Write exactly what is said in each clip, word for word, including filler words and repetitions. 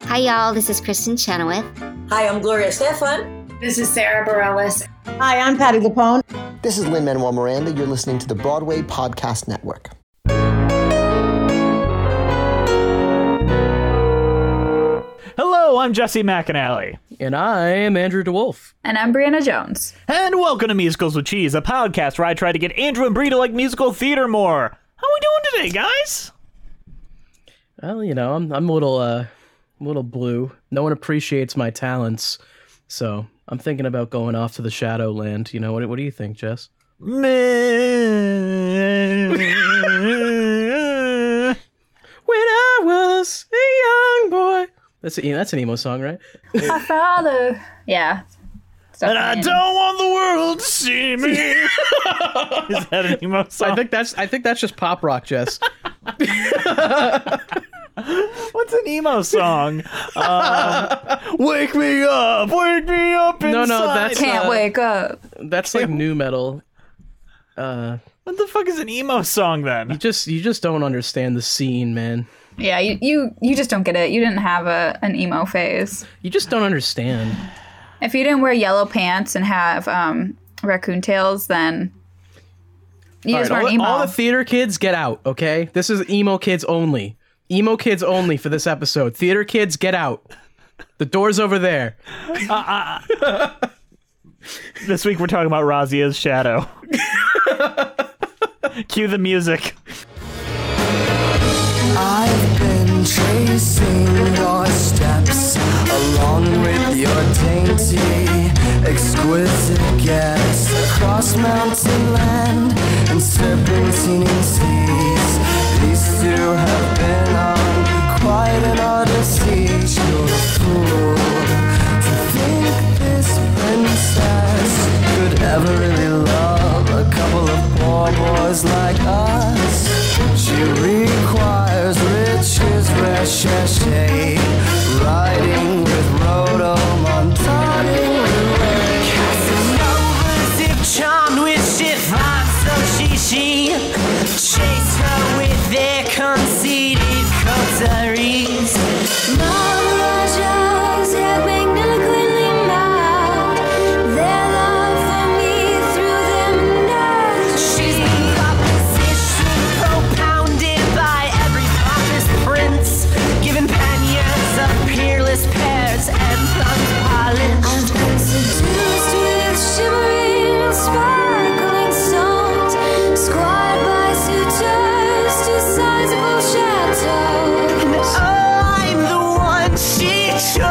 Hi, y'all. This is Kristen Chenoweth. Hi, I'm Gloria Estefan. This is Sarah Bareilles. Hi, I'm Patti LuPone. This is Lin-Manuel Miranda. You're listening to the Broadway Podcast Network. Hello, I'm Jesse McAnally. And I am Andrew DeWolf. And I'm Brianna Jones. And welcome to Musicals with Cheese, a podcast where I try to get Andrew and Brie to like musical theater more. How are we doing today, guys? Well, you know, I'm I'm a little uh a little blue. No one appreciates my talents, so I'm thinking about going off to the Shadowland. You know, what what do you think, Jess? When I was a young boy. That's a, that's an emo song, right? My father. Yeah. And I don't want the world to see me. Is that an emo song? I think that's I think that's just pop rock, Jess. What's an emo song? Um, wake me up, wake me up inside. No, no, that's Can't uh, wake up. That's like new metal. Uh, what the fuck is an emo song then? You just you just don't understand the scene, man. Yeah, you you, you just don't get it. You didn't have a an emo phase. You just don't understand. If you didn't wear yellow pants and have um, raccoon tails, then you all just right, weren't all, emo. all the theater kids, get out, okay? This is emo kids only. Emo kids only for this episode. Theater kids, get out. The door's over there. Uh, uh, this week we're talking about Razia's Shadow. Cue the music. I've been tracing your steps along with your dainty, exquisite guess across mountain land and serpentining seas. These two have been on quite an odyssey. You're a fool to think this princess could ever really love a couple of poor boys like us. She requires riches, recherche, riding with Rhodo Montani. Casanova's if charmed with chiffon, so she, she chase her with their conceited coteries. Maharajas have magnificently mocked their love for me through them nights. She's the proposition propounded by every pompous prince, giving panniers of peerless pears and thumbs polished. I've been seduced with shimmering, sparkling stones, squared by suitors to sizable chateaux. And oh, I'm the one she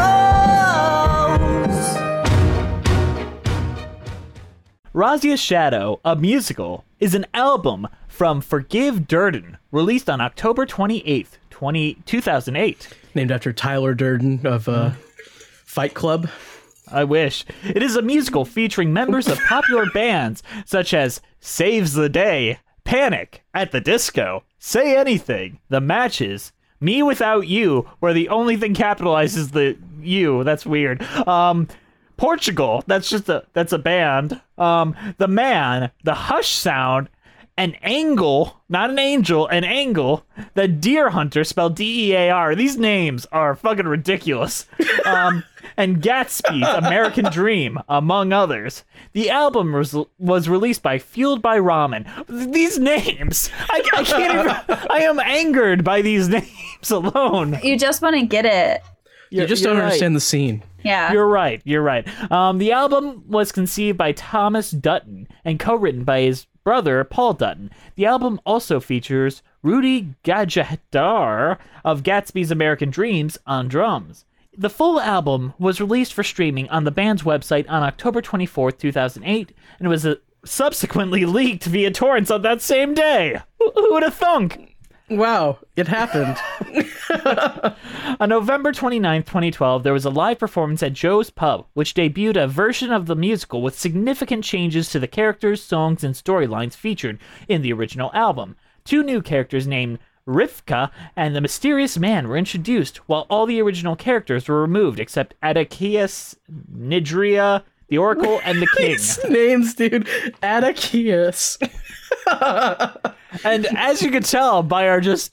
chose. Razia's Shadow, a musical, is an album from Forgive Durden, released on October twenty-eighth, two thousand eight. Named after Tyler Durden of uh, Fight Club. I wish. It is a musical featuring members of popular bands such as Saves the Day, Panic, At the Disco, Say Anything, The Matches, Me Without You, where the only thing capitalizes the you. That's weird. Um, Portugal, that's just a that's a band. Um, The Man, The Hush Sound, An Angle, not an angel, an angle, The Deer Hunter, spelled D E A R. These names are fucking ridiculous. Um, and Gatsby's American Dream, among others. The album was, was released by Fueled by Ramen. These names, I, I can't even, I am angered by these names alone. You just want to get it. You just don't right. understand the scene. Yeah. You're right, you're right. Um, the album was conceived by Thomas Dutton and co-written by his brother, Paul Dutton. The album also features Rudy Gajadar of Gatsby's American Dreams on drums. The full album was released for streaming on the band's website on October twenty-fourth, two thousand eight, and was uh, subsequently leaked via torrents on that same day. Who, who would have thunk? Wow, it happened. On November twenty-ninth, twenty twelve, there was a live performance at Joe's Pub, which debuted a version of the musical with significant changes to the characters, songs, and storylines featured in the original album. Two new characters named Rivka and the Mysterious Man were introduced, while all the original characters were removed except Adachias, Nidria, the Oracle, and the King. These names, dude. Adachias. And as you can tell by our just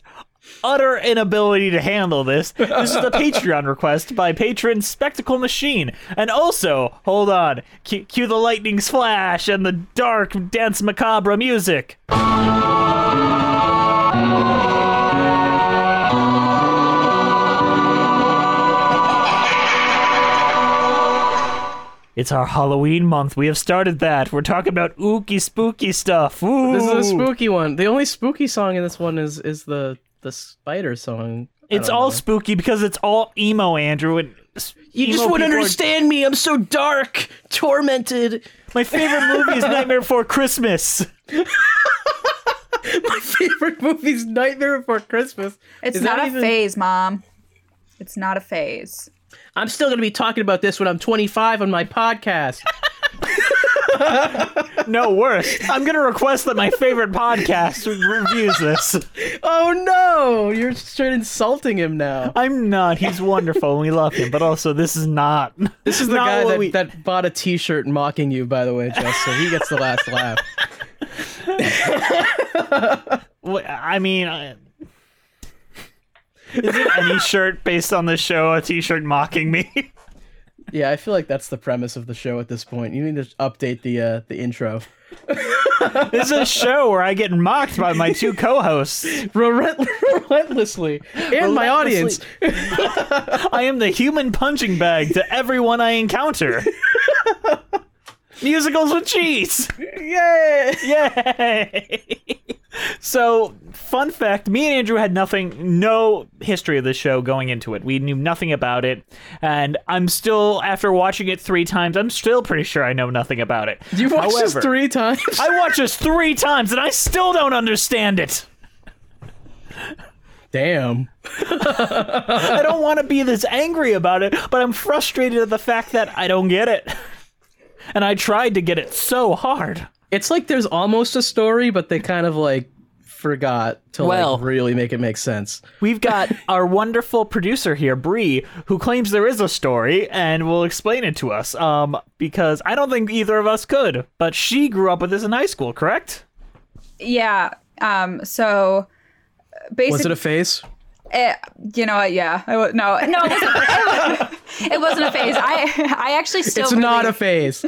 utter inability to handle this, this is a Patreon request by patron Spectacle Machine. And also, hold on, cue, cue the lightning flash and the dark dance macabre music. It's our Halloween month. We have started that. We're talking about ooky spooky stuff. Ooh. This is a spooky one. The only spooky song in this one is is the the spider song. I It's don't all know. spooky because it's all emo, Andrew. And s- You emo just wouldn't people are- understand me. I'm so dark, tormented. My favorite movie is Nightmare Before Christmas. My favorite movie's Nightmare Before Christmas. It's Is not that a even- phase, Mom. It's not a phase. I'm still going to be talking about this when I'm twenty-five on my podcast. No, worse. I'm going to request that my favorite podcast reviews this. Oh no, you're straight insulting him now. I'm not. He's wonderful and we love him. But also, this is not. This is the not guy what that, we- that bought a t-shirt mocking you, by the way, Jess, so he gets the last laugh. Wh- I mean, I- is it any shirt based on the show a t-shirt mocking me? Yeah, I feel like that's the premise of the show at this point. You need to update the uh, the intro. This is a show where I get mocked by my two co-hosts. Relent- relentlessly. And my audience. I am the human punching bag to everyone I encounter. Musicals with cheese. Yay! Yay! So, fun fact, me and Andrew had nothing, no history of the show going into it. We knew nothing about it, and I'm still, after watching it three times, I'm still pretty sure I know nothing about it. You watched However, this three times? I watched this three times, and I still don't understand it. Damn. I don't want to be this angry about it, but I'm frustrated at the fact that I don't get it. And I tried to get it so hard. It's like there's almost a story, but they kind of like forgot to Well- like really make it make sense. We've got our wonderful producer here, Bree, who claims there is a story and will explain it to us. Um, because I don't think either of us could. But she grew up with this in high school, correct? Yeah. Um. So basically, Was it a phase? Eh, you know what? Yeah. I w- no, no, it wasn't, it wasn't a phase. I I actually still It's really, not a phase.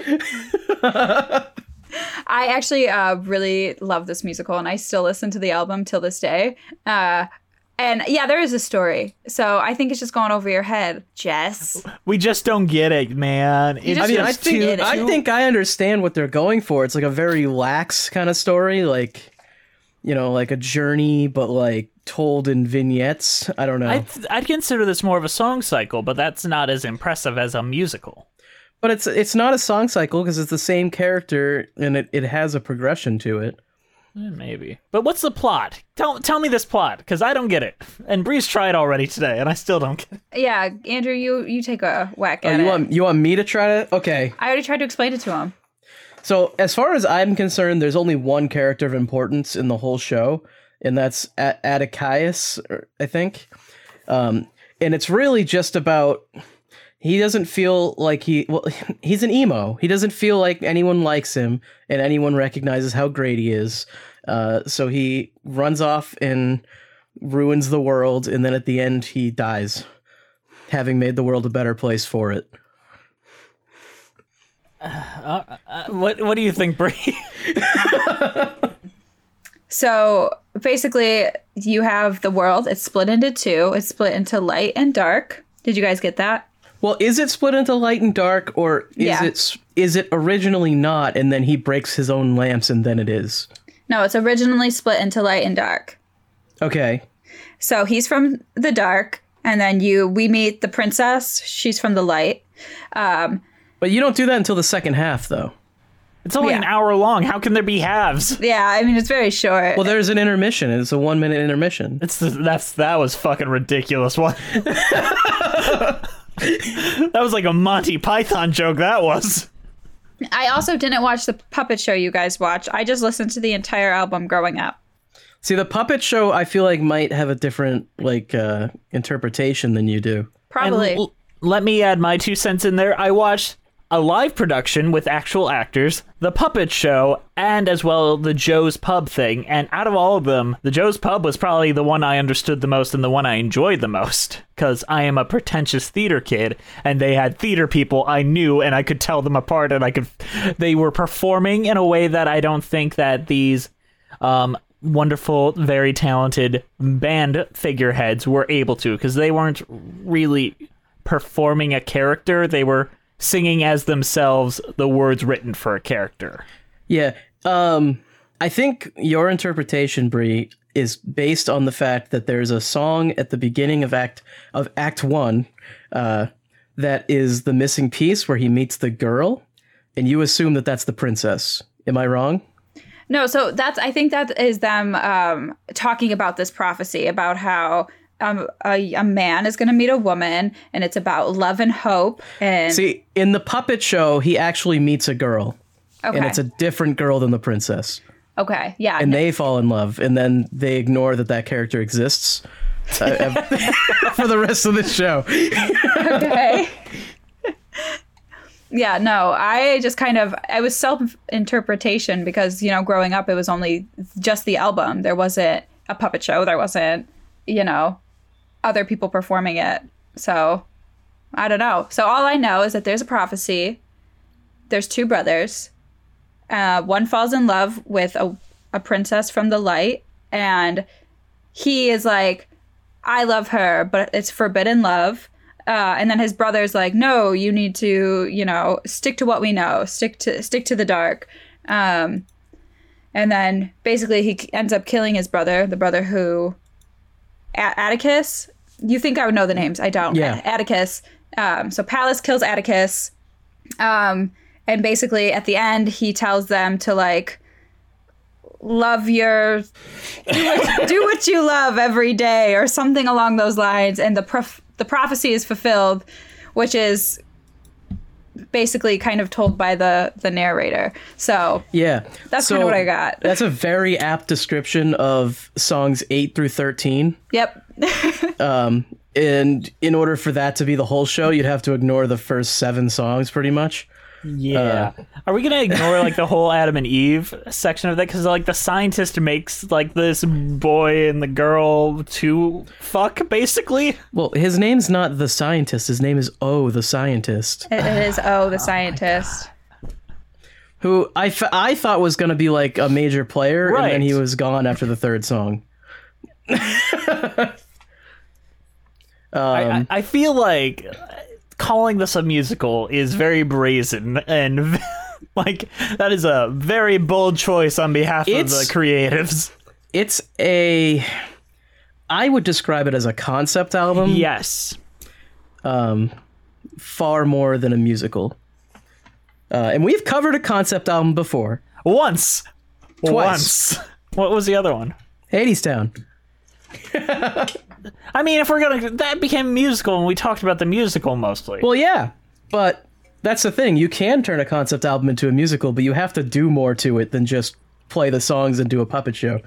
I actually uh, really love this musical, and I still listen to the album till this day. Uh, and yeah, there is a story. So I think it's just going over your head, Jess. We just don't get it, man. It's just I mean, I just think get it. I think I understand what they're going for. It's like a very lax kind of story, like you know, like a journey, but like told in vignettes. I don't know, I'd, I'd consider this more of a song cycle, but that's not as impressive as a musical. but it's it's not a song cycle because it's the same character and it, it has a progression to it. Eh, Maybe. But what's the plot? Tell tell me this plot, because I don't get it. And Bree's tried already today, and I still don't get it. Yeah, Andrew, you you take a whack Oh, at you it. want you want me to try to? Okay. I already tried to explain it to him. So as far as I'm concerned, there's only one character of importance in the whole show, and that's A- Atticus, or- I think. Um, and it's really just about he doesn't feel like he well he's an emo. He doesn't feel like anyone likes him and anyone recognizes how great he is. Uh, so he runs off and ruins the world, and then at the end he dies, having made the world a better place for it. What What do you think, Bree? So basically, you have the world. It's split into two. It's split into light and dark. Did you guys get that? Well, is it split into light and dark, or is Yeah. it s- is it originally not, and then he breaks his own lamps, and then it is? No, it's originally split into light and dark. Okay. So he's from the dark, and then you we meet the princess. She's from the light. Um, But you don't do that until the second half, though. It's only Yeah. an hour long. How can there be halves? yeah, I mean it's very short. Well, there's an intermission. It's a one minute intermission. It's that's that was fucking ridiculous. What? That was like a Monty Python joke. That was. I also didn't watch the puppet show you guys watch. I just listened to the entire album growing up. See, the puppet show, I feel like might have a different like uh, interpretation than you do. Probably. And l- let me add my two cents in there. I watched a live production with actual actors, the puppet show, and as well the Joe's Pub thing. And out of all of them, the Joe's Pub was probably the one I understood the most and the one I enjoyed the most, because I am a pretentious theater kid, and they had theater people I knew, and I could tell them apart, and I could. They were performing in a way that I don't think that these um, wonderful, very talented band figureheads were able to, because they weren't really performing a character. They were singing as themselves the words written for a character. Yeah. Um, I think your interpretation, Bree, is based on the fact that there's a song at the beginning of Act of Act One uh, that is the missing piece where he meets the girl, and you assume that that's the princess. Am I wrong? No, so that's I think that is them um, talking about this prophecy about how Um, a, a man is going to meet a woman, and it's about love and hope. And see, in the puppet show, he actually meets a girl, okay. and it's a different girl than the princess. Okay, yeah, and no. they fall in love, and then they ignore that that character exists uh, for the rest of the show. Okay. Yeah, no, I just kind of, I was self-interpretation because, you know, growing up, it was only just the album. There wasn't a puppet show. There wasn't, you know, other people performing it. So I don't know. So all I know is that there's a prophecy. There's two brothers. Uh, one falls in love with a, a princess from the light. And he is like, I love her, but it's forbidden love. Uh, and then his brother's like, no, you need to, you know, stick to what we know. Stick to stick to the dark. Um, and then basically he ends up killing his brother, the brother who... A- Atticus, you think I would know the names. I don't. Yeah. A- Atticus. Um, so Pallas kills Atticus. Um, and basically at the end, he tells them to like, love your, do what, do what you love every day or something along those lines. And the prof- the prophecy is fulfilled, which is basically kind of told by the, the narrator. So yeah, that's so kind of what I got. That's a very apt description of songs eight through thirteen. Yep. Um, and in order for that to be the whole show, you'd have to ignore the first seven songs pretty much. Yeah. Uh, Are we going to ignore like the whole Adam and Eve section of that? Because like the scientist makes like this boy and the girl to fuck basically. Well, his name's not the scientist. His name is O, the scientist. It, it is O, the scientist. Who I, f- I thought was going to be like a major player, Right. and then he was gone after the third song. um, I, I, I feel like calling this a musical is very brazen and like that is a very bold choice on behalf It's- of the creatives. It's a... I would describe it as a concept album. Yes. Um, far more than a musical. Uh, and we've covered a concept album before. Once. Twice. Once. What was the other one? Hadestown. I mean, if we're gonna, that became a musical, and we talked about the musical mostly. Well, yeah, but that's the thing. You can turn a concept album into a musical, but you have to do more to it than just play the songs and do a puppet show.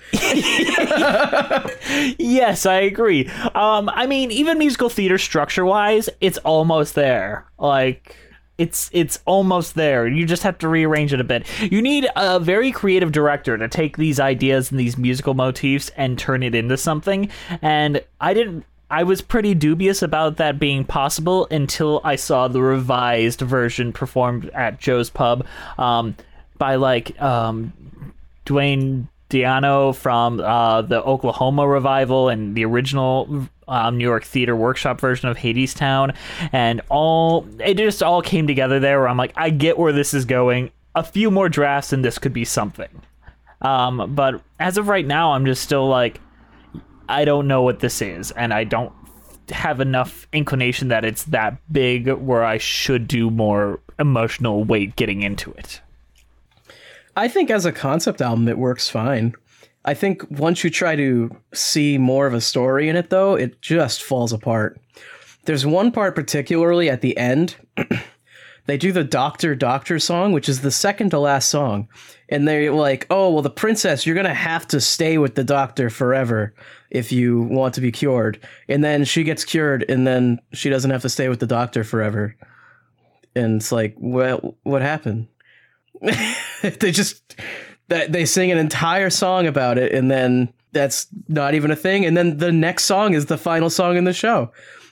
Yes, I agree. Um, I mean, even musical theater structure-wise, it's almost there. Like, it's it's almost there. You just have to rearrange it a bit. You need a very creative director to take these ideas and these musical motifs and turn it into something. And I didn't. I was pretty dubious about that being possible until I saw the revised version performed at Joe's Pub um, by like um, Dwayne Diano from uh, the Oklahoma revival and the original um, New York Theater Workshop version of Hadestown, and all it just all came together there. Where I'm like, I get where this is going. A few more drafts and this could be something. Um, but as of right now, I'm just still like, I don't know what this is, and I don't have enough inclination that it's that big where I should do more emotional weight getting into it. I think as a concept album, it works fine. I think once you try to see more of a story in it, though, it just falls apart. There's one part particularly at the end. They do the Doctor Doctor song, which is the second to last song. And they're like, oh, well, the princess, you're going to have to stay with the doctor forever if you want to be cured. And then she gets cured, and then she doesn't have to stay with the doctor forever. and it's like, well, what happened? They just that they sing an entire song about it, and then that's not even a thing, and then the next song is the final song in the show.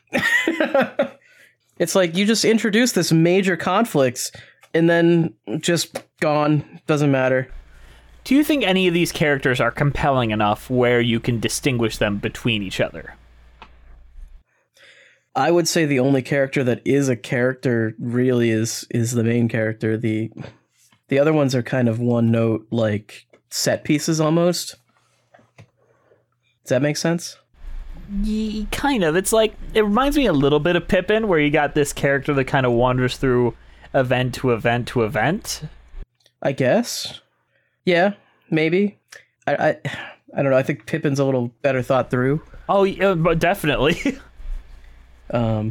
It's like you just introduce this major conflict and then just gone, doesn't matter. Do you think any of these characters are compelling enough where you can distinguish them between each other? I would say the only character that is a character really is is the main character. The the other ones are kind of one note, like set pieces almost. Does that make sense? Yeah, kind of. It's like, it reminds me a little bit of Pippin, where you got this character that kind of wanders through event to event to event. I guess. Yeah, maybe. I I, I don't know. I think Pippin's a little better thought through. Oh, yeah, but definitely. Um,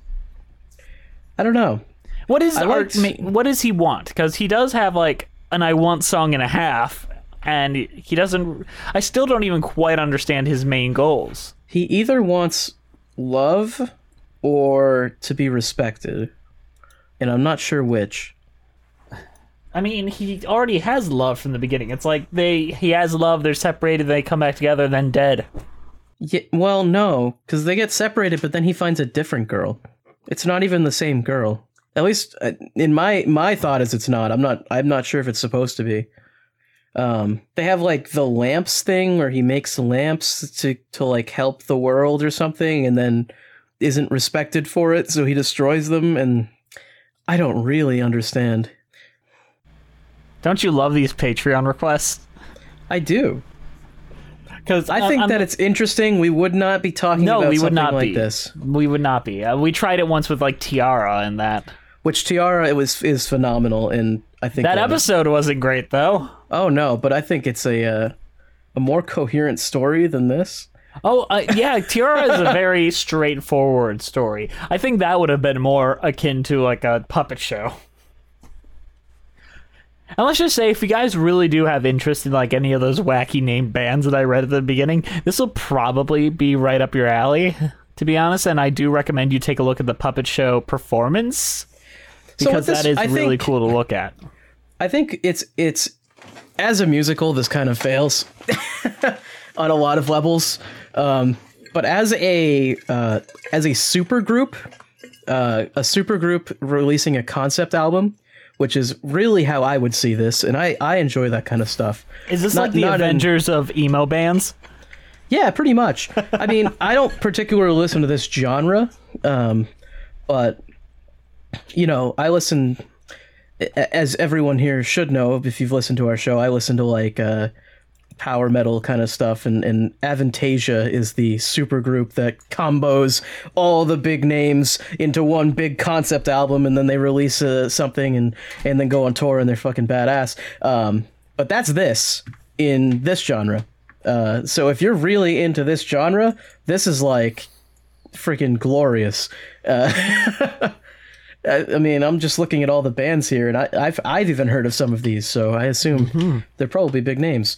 I don't know. What is I Art? liked- ma- What does he want? Because he does have like an "I Want" song and a half, and he doesn't. I still don't even quite understand his main goals. He either wants love or to be respected, and I'm not sure which. I mean, he already has love from the beginning. It's like they he has love, they're separated, they come back together, then dead. Yeah, well, no, because they get separated, but then he finds a different girl. It's not even the same girl. At least uh, in my my thought is it's not. I'm not. I'm not sure if it's supposed to be. Um, they have like the lamps thing where he makes lamps to to like help the world or something, and then isn't respected for it, so he destroys them. And I don't really understand. Don't you love these Patreon requests? I do. Because I think that it's interesting. We would not be talking no, about we would something not like be. this. We would not be. Uh, we tried it once with like Tiara and that. Which Tiara it was is phenomenal, and I think That that episode wasn't great though. Oh no, but I think it's a uh, a more coherent story than this. Oh uh, yeah, Tiara is a very straightforward story. I think that would have been more akin to like a puppet show. And let's just say, if you guys really do have interest in like any of those wacky named bands that I read at the beginning, this will probably be right up your alley, to be honest. And I do recommend you take a look at the puppet show performance, because So this, that is I really think, cool to look at. I think it's it's as a musical, this kind of fails on a lot of levels. Um, but as a uh, as a super group, uh, a super group releasing a concept album, which is really how I would see this, and I, I enjoy that kind of stuff. Is this Not- like the not in- Avengers of emo bands? Yeah, pretty much. I mean, I don't particularly listen to this genre, um, but, you know, I listen, a- as everyone here should know, if you've listened to our show, I listen to, like, uh, power metal kind of stuff, and, and Avantasia is the super group that combos all the big names into one big concept album, and then they release uh, something and, and then go on tour, and they're fucking badass. Um, but that's this, in this genre. Uh, so if you're really into this genre, this is like freaking glorious. Uh, I, I mean, I'm just looking at all the bands here, and I, I've I've even heard of some of these, so I assume Mm-hmm. they're probably big names.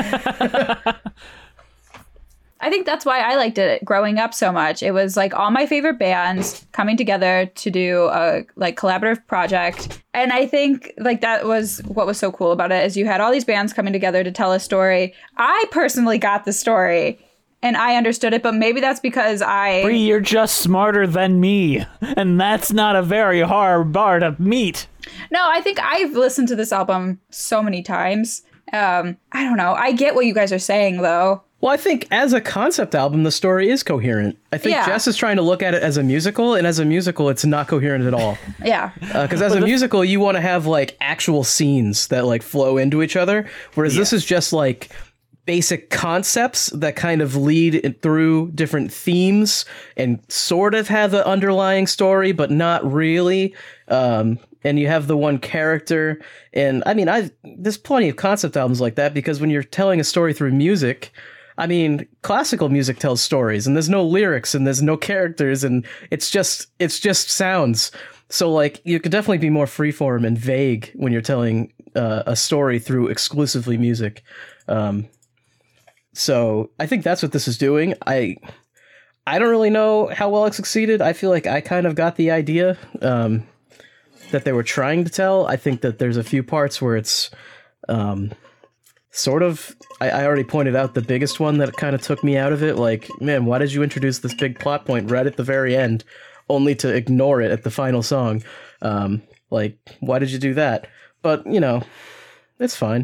I think that's why I liked it growing up so much. It was like all my favorite bands coming together to do a like collaborative project. And I think like that was what was so cool about it, is you had all these bands coming together to tell a story. I personally got the story and I understood it, but maybe that's because I Bree, you're just smarter than me, and that's not a very hard bar to meet. No, I think I've listened to this album so many times. Um, I don't know. I get what you guys are saying though. Well, I think as a concept album, the story is coherent. I think Yeah. Jess is trying to look at it as a musical, and as a musical, it's not coherent at all. Yeah. Because as a musical, you want to have like actual scenes that like flow into each other, whereas this is just like basic concepts that kind of lead it through different themes and sort of have an underlying story, but not really. Um, and you have the one character, and I mean, I there's plenty of concept albums like that, because when you're telling a story through music, I mean, classical music tells stories, and there's no lyrics, and there's no characters, and it's just it's just sounds. So, like, you could definitely be more freeform and vague when you're telling uh, a story through exclusively music. Um, so, I think that's what this is doing. I I don't really know how well it succeeded. I feel like I kind of got the idea, um, that they were trying to tell. I think that there's a few parts where it's um, sort of, I, I already pointed out the biggest one that kind of took me out of it. Like, man, why did you introduce this big plot point right at the very end, only to ignore it at the final song? Um, like, why did you do that? But, you know, it's fine.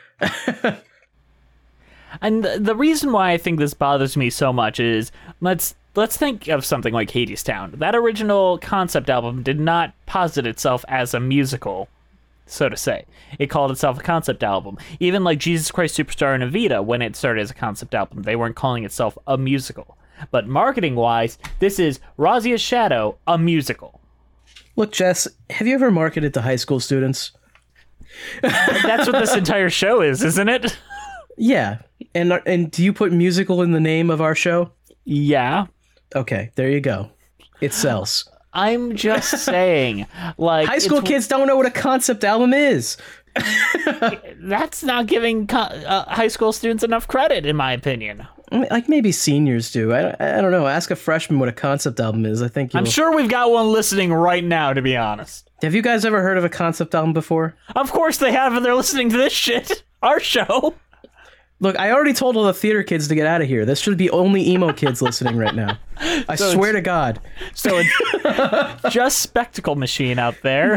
And the, the reason why I think this bothers me so much is, let's let's think of something like Hadestown. That original concept album did not posit itself as a musical, so to say. It called itself a concept album. Even like Jesus Christ Superstar and Evita, when it started as a concept album, they weren't calling itself a musical. But marketing-wise, this is Razia's Shadow, a musical. Look, Jess, have you ever marketed to high school students? That's what this entire show is, isn't it? Yeah. And and do you put musical in the name of our show? Yeah. Okay, there you go. It sells. I'm just saying, like... High school it's- kids don't know what a concept album is. That's not giving co- uh, high school students enough credit, in my opinion. Like maybe seniors do. I, I don't know. Ask a freshman what a concept album is. I think you'll... I'm sure we've got one listening right now, to be honest. Have you guys ever heard of a concept album before? Of course they have, and they're listening to this shit. Our show. Look, I already told all the theater kids to get out of here. This should be only emo kids listening right now. I So swear it's- to God. So it's just Spectacle Machine out there.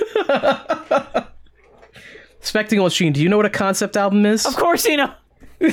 Spectacle Machine, do you know what a concept album is? Of course you know.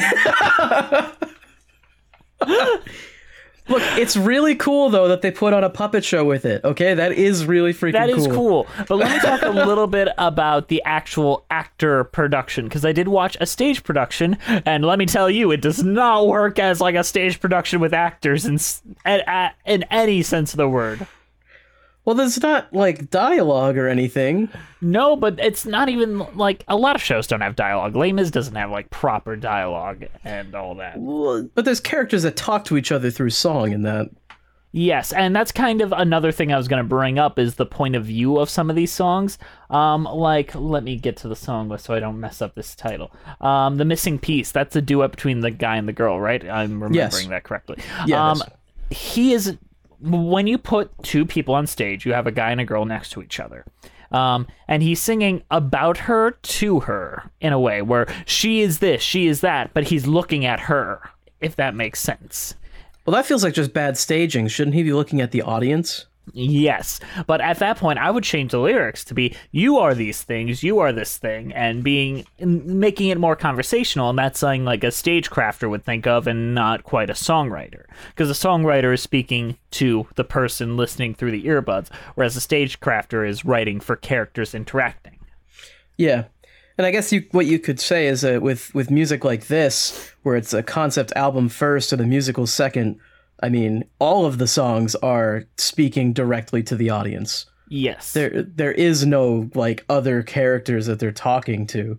Look, it's really cool, though, that they put on a puppet show with it, okay? That is really freaking That cool. is cool. But let me talk a little bit about the actual actor production, because I did watch a stage production, and let me tell you, it does not work as like a stage production with actors in, s- at, at, in any sense of the word. Well, there's not, like, dialogue or anything. No, but it's not even, like, a lot of shows don't have dialogue. Les Mis doesn't have, like, proper dialogue and all that. Well, but there's characters that talk to each other through song in that. Yes, and that's kind of another thing I was going to bring up is the point of view of some of these songs. Um, like, let me get to the song list so I don't mess up this title. Um, The Missing Piece, that's a duet between the guy and the girl, right? I'm remembering Yes. that correctly. Yeah, Um, he is... When you put two people on stage, you have a guy and a girl next to each other. Um, and he's singing about her to her in a way where she is this, she is that, but he's looking at her, if that makes sense. Well, that feels like just bad staging. Shouldn't he be looking at the audience? Yes, but at that point, I would change the lyrics to be, you are these things, you are this thing, and being making it more conversational, and that's something like a stagecrafter would think of and not quite a songwriter. Because a songwriter is speaking to the person listening through the earbuds, whereas a stagecrafter is writing for characters interacting. Yeah. And I guess you, what you could say is that with, with music like this, where it's a concept album first and a musical second, I mean, all of the songs are speaking directly to the audience. Yes. There, there is no, like, other characters that they're talking to.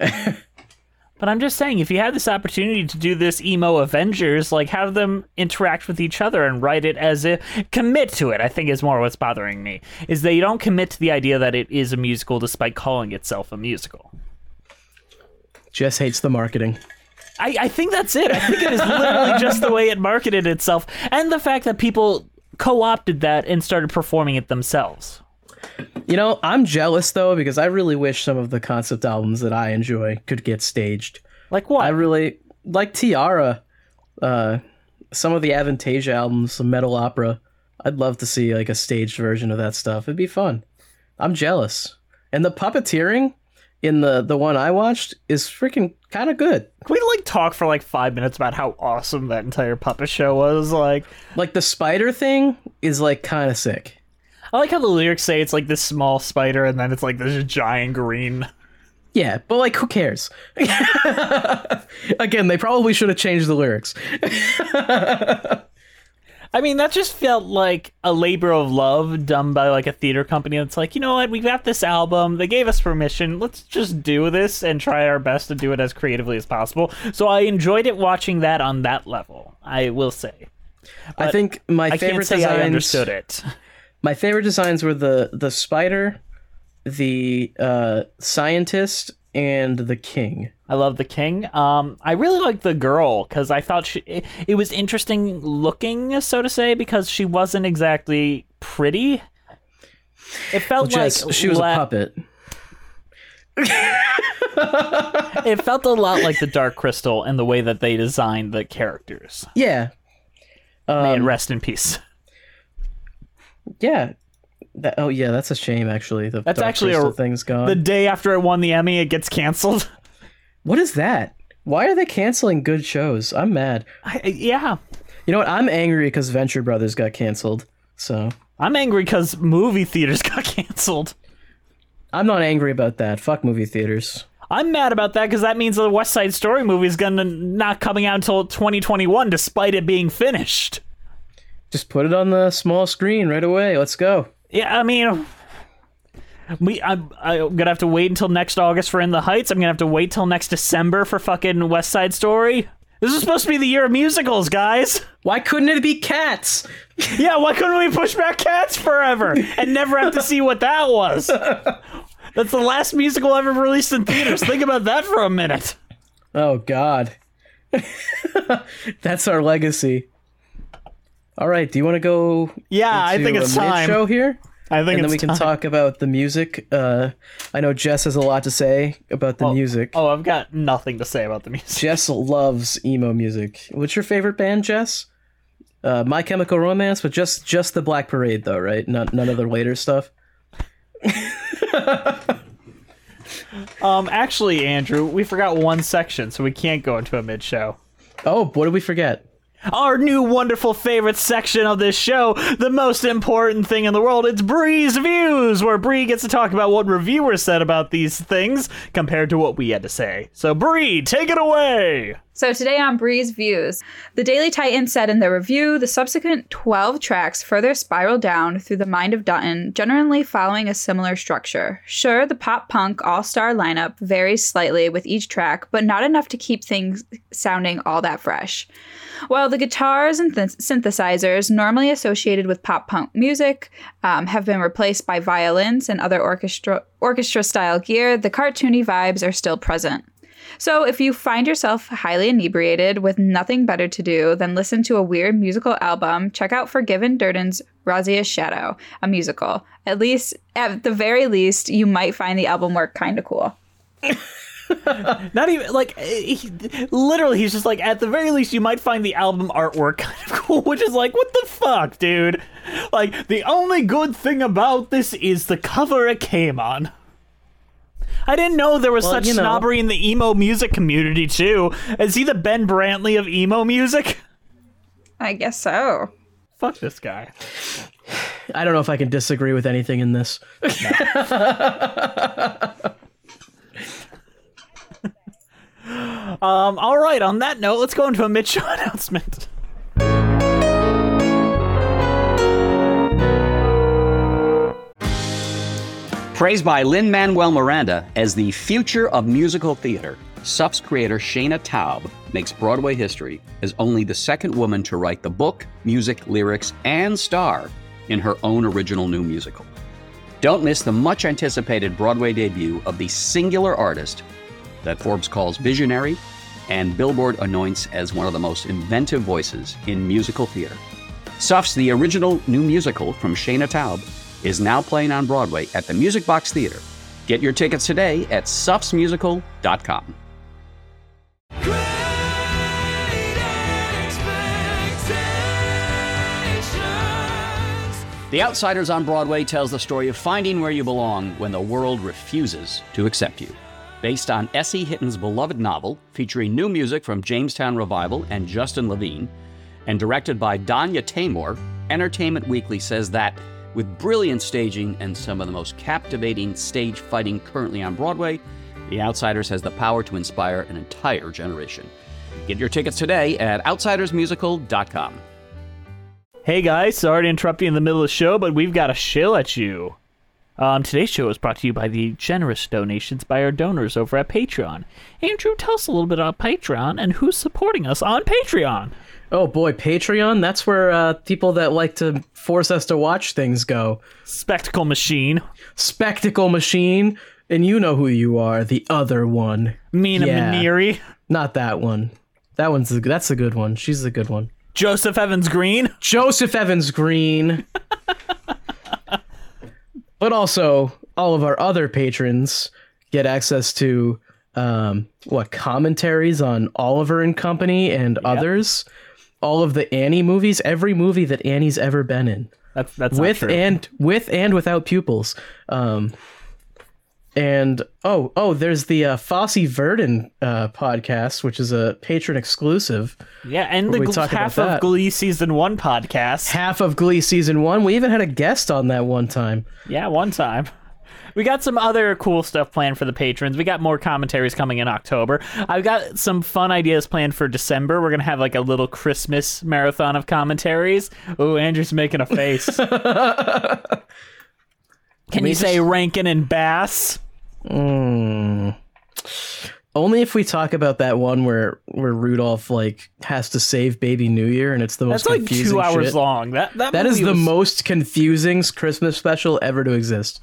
But I'm just saying, if you had this opportunity to do this emo Avengers, like, have them interact with each other and write it as a... Commit to it, I think is more what's bothering me. Is that you don't commit to the idea that it is a musical despite calling itself a musical. Jess hates the marketing. I, I think that's it. I think it is literally just the way it marketed itself. And the fact that people co-opted that and started performing it themselves. You know, I'm jealous, though, because I really wish some of the concept albums that I enjoy could get staged. Like what? I really... Like Tiara. Uh, some of the Avantasia albums, some metal opera. I'd love to see, like, a staged version of that stuff. It'd be fun. I'm jealous. And the puppeteering in the, the one I watched is freaking kind of good. Can we, like, talk for, like, five minutes about how awesome that entire puppet show was? Like, Like, the spider thing is, like, kind of sick. I like how the lyrics say it's, like, this small spider, and then it's, like, this giant green... Yeah, but, like, who cares? Again, they probably should have changed the lyrics. I mean, that just felt like a labor of love done by, like, a theater company that's like, you know what, we've got this album, they gave us permission, let's just do this and try our best to do it as creatively as possible. So I enjoyed it watching that on that level, I will say. I But think my I favorite can't say designs... I understood it. My favorite designs were the, the spider, the uh, scientist, and the king. I love the king. Um, I really like the girl because I thought she it, it was interesting looking, so to say, because she wasn't exactly pretty. It felt Well, like Jess, she was la- a puppet. It felt a lot like the Dark Crystal and the way that they designed the characters. Yeah. May it Um, rest in peace. yeah. That, oh yeah, that's a shame. Actually, the That's Dark actually Crystal a, thing's gone. the day after it won the Emmy, it gets canceled. What is that? Why are they canceling good shows? I'm mad. I, yeah, You know what? I'm angry because Venture Brothers got canceled. So I'm angry because movie theaters got canceled. I'm not angry about that. Fuck movie theaters. I'm mad about that because that means the West Side Story movie is gonna not coming out until twenty twenty-one, despite it being finished. Just put it on the small screen right away. Let's go. Yeah, I mean, we I'm, I'm gonna have to wait until next August for In the Heights. I'm gonna have to wait till next December for fucking West Side Story. This is supposed to be the year of musicals, guys. Why couldn't it be Cats? Yeah, why couldn't we push back Cats forever and never have to see what that was? That's the last musical ever released in theaters. Think about that for a minute. Oh God. That's our legacy. All right. Do you want to go? Yeah, I into think it's a time. Show here. I think and then it's we can time. talk about the music. Uh, I know Jess has a lot to say about the oh, music. Oh, I've got nothing to say about the music. Jess loves emo music. What's your favorite band, Jess? Uh, My Chemical Romance, but just just the Black Parade, though, right? None, none of the later stuff. Um, actually, Andrew, we forgot one section, so we can't go into a mid-show. Oh, what did we forget? Our new wonderful favorite section of this show, the most important thing in the world, it's Bree's Views, where Bree gets to talk about what reviewers said about these things compared to what we had to say. So Bree, take it away! So today on Bree's Views, the Daily Titan said in their review, the subsequent twelve tracks further spiral down through the mind of Dutton, generally following a similar structure. Sure, the pop-punk all-star lineup varies slightly with each track, but not enough to keep things sounding all that fresh. While the guitars and th- synthesizers normally associated with pop-punk music um, have been replaced by violins and other orchestra orchestra-style gear, the cartoony vibes are still present. So if you find yourself highly inebriated with nothing better to do than listen to a weird musical album, check out Forgiven Durden's Rosia's Shadow, a musical. At least, at the very least, you might find the album work kind of cool. Not even, like, he, literally, he's just like, at the very least, you might find the album artwork kind of cool, which is like, what the fuck, dude? Like, the only good thing about this is the cover it came on. I didn't know there was Well, such you know. snobbery in the emo music community, too. Is he the Ben Brantley of emo music? I guess so. Fuck this guy. I don't know if I can disagree with anything in this. Um, all right, on that note, let's go into a mid-show announcement. Praised by Lin-Manuel Miranda as the future of musical theater, S U F's creator Shayna Taub makes Broadway history as only the second woman to write the book, music, lyrics, and star in her own original new musical. Don't miss the much-anticipated Broadway debut of the singular artist that Forbes calls visionary and Billboard anoints as one of the most inventive voices in musical theater. S U F's The Original New Musical from Shayna Taub is now playing on Broadway at the Music Box Theater. Get your tickets today at sufs musical dot com. The Outsiders on Broadway tells the story of finding where you belong when the world refuses to accept you. Based on Essie Hitton's beloved novel, featuring new music from Jamestown Revival and Justin Levine, and directed by Danya Tamor, Entertainment Weekly says that with brilliant staging and some of the most captivating stage fighting currently on Broadway, The Outsiders has the power to inspire an entire generation. Get your tickets today at outsiders musical dot com. Hey guys, sorry to interrupt you in the middle of the show, but we've got a shill at you. Um, today's show is brought to you by the generous donations by our donors over at Patreon. Andrew, tell us a little bit about Patreon and who's supporting us on Patreon. Oh boy, Patreon? That's where uh, people that like to force us to watch things go. Spectacle Machine. Spectacle Machine, and you know who you are, the other one. Mina Yeah. Maneri. Not that one. That one's the, that's a good one. She's the good one. Joseph Evans Green. Joseph Evans Green. But also, all of our other patrons get access to um, what commentaries on Oliver and Company and others. All of the Annie movies, every movie that Annie's ever been in, That's that's not with true. and with and without pupils. Um, and oh oh, there's the uh, Fosse Verdon uh, podcast, which is a patron exclusive. Yeah, and Where the we gl- talk about half of that. Glee season one podcast. Half of Glee season one. We even had a guest on that one time. Yeah, one time. We got some other cool stuff planned for the patrons. We got more commentaries coming in October. I've got some fun ideas planned for December. We're going to have like a little Christmas marathon of commentaries. Oh, Andrew's making a face. Can, we you just- say Rankin and Bass? Mm. Only if we talk about that one where where Rudolph like has to save Baby New Year, and it's the most That's like confusing two hours shit. long. That that, That is movie the was- most confusing Christmas special ever to exist.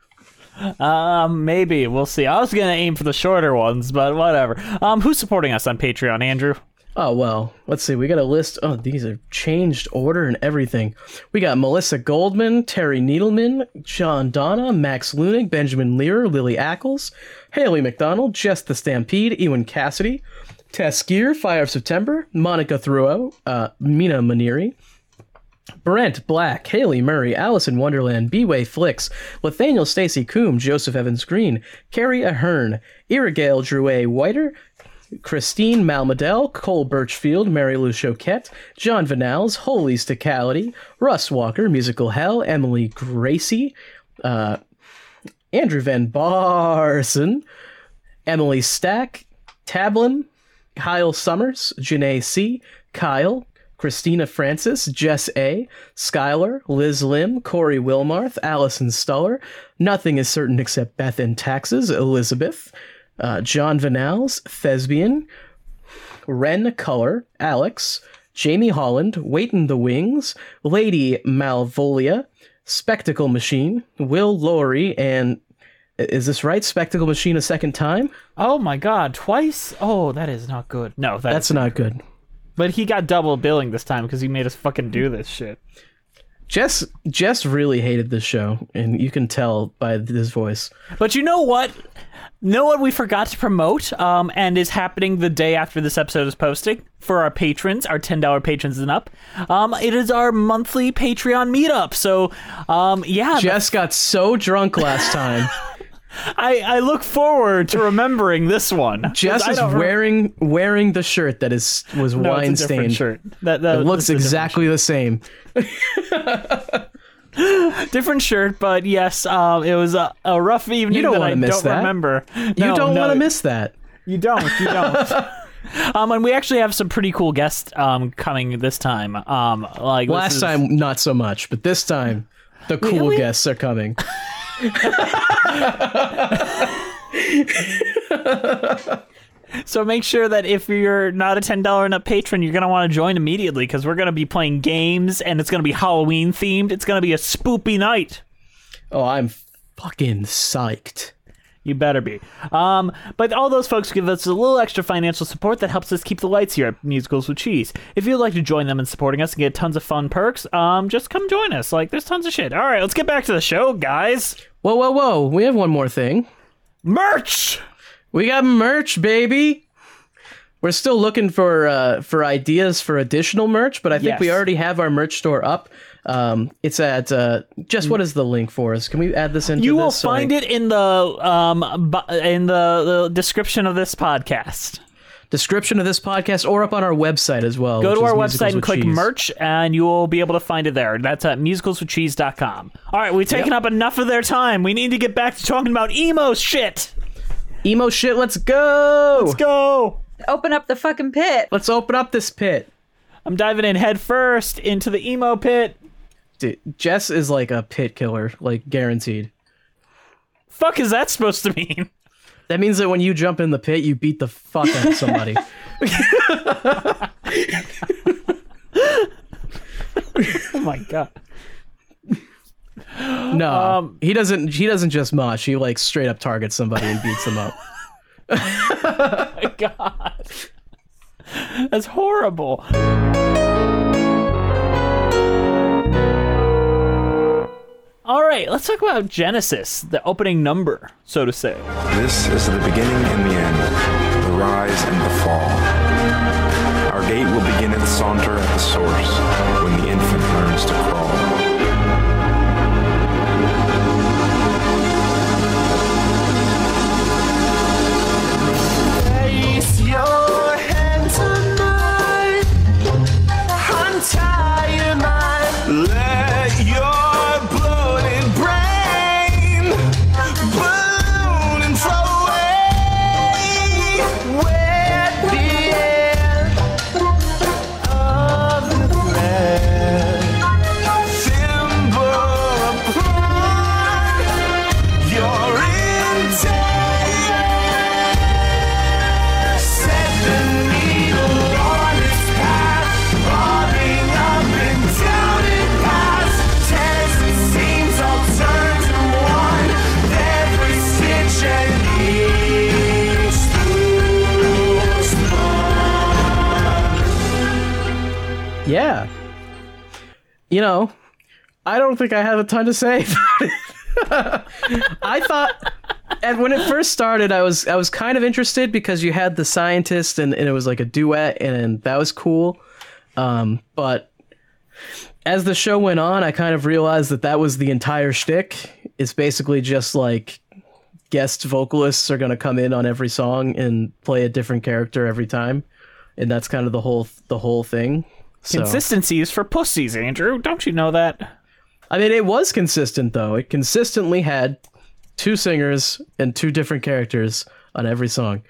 Um, maybe we'll see. I was gonna aim for the shorter ones, but whatever. Um, who's supporting us on Patreon, Andrew? Oh, well, let's see. We got a list. Oh, these are changed order and everything. We got Melissa Goldman, Terry Needleman, John Donna, Max Lunig, Benjamin Lear, Lily Ackles, Haley McDonald, Jess the Stampede, Ewan Cassidy, Tess Gear, Fire of September, Monica Thuo, uh, Mina Maniri, Brent Black, Haley Murray, Alice in Wonderland, B-Way Flicks, Nathaniel Stacy Coombe, Joseph Evans Green, Carrie Ahern, Irigale Drouet Whiter, Christine Malmadel, Cole Birchfield, Mary Lou Choquette, John Vanals, Holy Sticality, Russ Walker, Musical Hell, Emily Gracie, uh, Andrew Van Barson, Emily Stack, Tablin, Kyle Summers, Janae C., Kyle, Christina Francis, Jess A., Skylar, Liz Lim, Corey Wilmarth, Allison Stuller, Nothing is Certain Except Beth and Taxes, Elizabeth, uh, John Vanals, Thespian, Ren Color, Alex, Jamie Holland, Wait in the Wings, Lady Malvolia, Spectacle Machine, Will Laurie, and is this right? Spectacle Machine a second time? Oh my God, twice? Oh, that is not good. No, that That's not good. But he got double billing this time because he made us fucking do this shit. Jess Jess really hated this show, and you can tell by his voice. But you know what? Know what we forgot to promote, um, and is happening the day after this episode is posting for our patrons, our ten dollars patrons and up. Um, it is our monthly Patreon meetup. So, um, yeah, Jess got so drunk last time. I, I look forward to remembering this one. Jess I is don't re- wearing wearing the shirt that is was No, wine it's a different stained. shirt. That, that It looks this is a exactly the same. different, different shirt, but yes, um, it was a, a rough evening You don't that wanna I miss don't that. remember. You No, don't no, want to miss that. You don't. You don't. um, and we actually have some pretty cool guests um coming this time. Um, like this Last is- time, not so much, but this time, the cool we- guests are coming. So make sure that if you're not a ten dollars and up patron, you're going to want to join immediately because we're going to be playing games and it's going to be Halloween themed. It's going to be a spoopy night. Oh, I'm fucking psyched. You better be. Um, but all those folks give us a little extra financial support that helps us keep the lights here at Musicals with Cheese. If you'd like to join them in supporting us and get tons of fun perks, um, just come join us. Like, there's tons of shit. All right, let's get back to the show, guys. Whoa, whoa, whoa. We have one more thing. Merch! We got merch, baby. We're still looking for uh, for ideas for additional merch, but I think Yes. we already have our merch store up. Um, it's at uh, just what is the link for us? Can we add this into You this? will so I- find it in the um bu- in the, the description of this podcast. description of this podcast or up on our website as well. Go which to is our Musicals website and with click Cheese. merch, and you will be able to find it there. That's at musicals with cheese dot com. All right, we've taken up enough of their time. We need to get back to talking about emo shit. Emo shit. Let's go. Let's go. Open up the fucking pit. Let's open up this pit. I'm diving in head first into the emo pit. Dude, Jess is like a pit killer, like guaranteed. Fuck is that supposed to mean? That means that when you jump in the pit, you beat the fuck out of somebody. Oh my god. No, Um, he doesn't. He doesn't just mosh. He like straight up targets somebody and beats them up. My god. That's horrible. All right, let's talk about Genesis, the opening number, so to say. This is the beginning and the end, the rise and the fall. Our gate will begin its saunter at the source when the infant learns to crawl. Place your hand tonight, untie your mind, let your bloated brain balloon and flow away with the air of the thread. Thimble upon your intent. Set the needle on its path, bobbing up and down it paths. Tears and seams all turn to one, every stitch and each through spun. Yeah. You know, I don't think I have a ton to say about it. I thought, and when it first started, I was I was kind of interested because you had the scientist and, and it was like a duet and that was cool. Um, but as the show went on, I kind of realized that that was the entire shtick. It's basically just like guest vocalists are going to come in on every song and play a different character every time, and that's kind of the whole the whole thing. So, Consistency is for pussies, Andrew. Don't you know that? I mean, it was consistent though. It consistently had two singers and two different characters on every song.